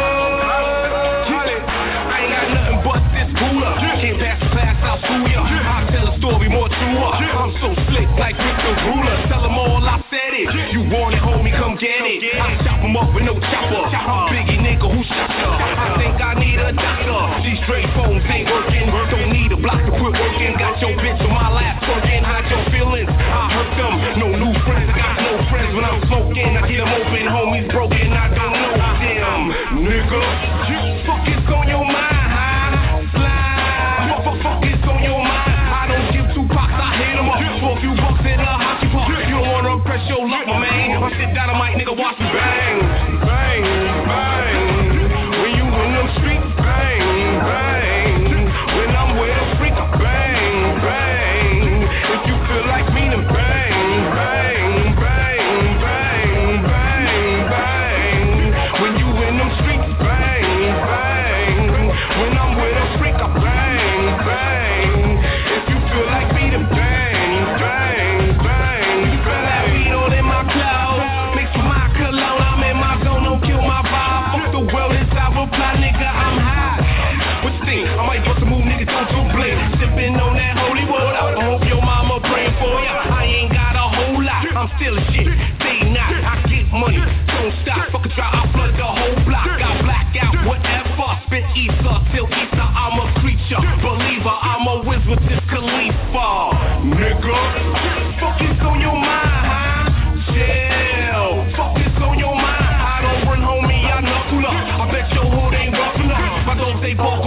I ain't got nothing but this cooler. Can't pass the class, I'll school ya. I'll tell a story more truer. I'm so slick like Victor Ruler. Tell them all I said it. You want it, homie, come get it. I chop them up with no chopper. I'm Biggie nigga who shot ya. I think I need a doctor. These straight phones ain't working. Don't need a block to quit working. Got your bitch on my lap twerking. Hide your feelings. I hurt them. No new friends. I got no friends when I'm smoking. I get them open, homies broken. I don't know them, nigga. Fuck is on your mind, huh? Slide. Fuck, fuck is on your mind. I don't give two pox. I hit them up for a few bucks in a hockey park. You don't wanna press your luck, my man. I sit down, I might nigga watch me bang, bang, bang. When you in them streets, bang, bang. When I'm with a freak, I bang, bang. If you feel like me, then bang, bang, bang, bang, bang, bang. When you in them streets, bang, bang. When I'm with a freak, I bang, bang. If you feel like me, then bang, bang, bang. Smell that weed all in my clothes. Mix with my cologne, I'm in my zone, don't kill my vibe. Fuck the world, it's I reply, nigga, I'm high. What you think? I might bust a move, nigga, don't you blink. Sipping on that holy water. I hope your mama praying for ya. I ain't got a whole lot, I'm still a shit. Day not, I get money, don't stop. Fuck a try, I flood save us.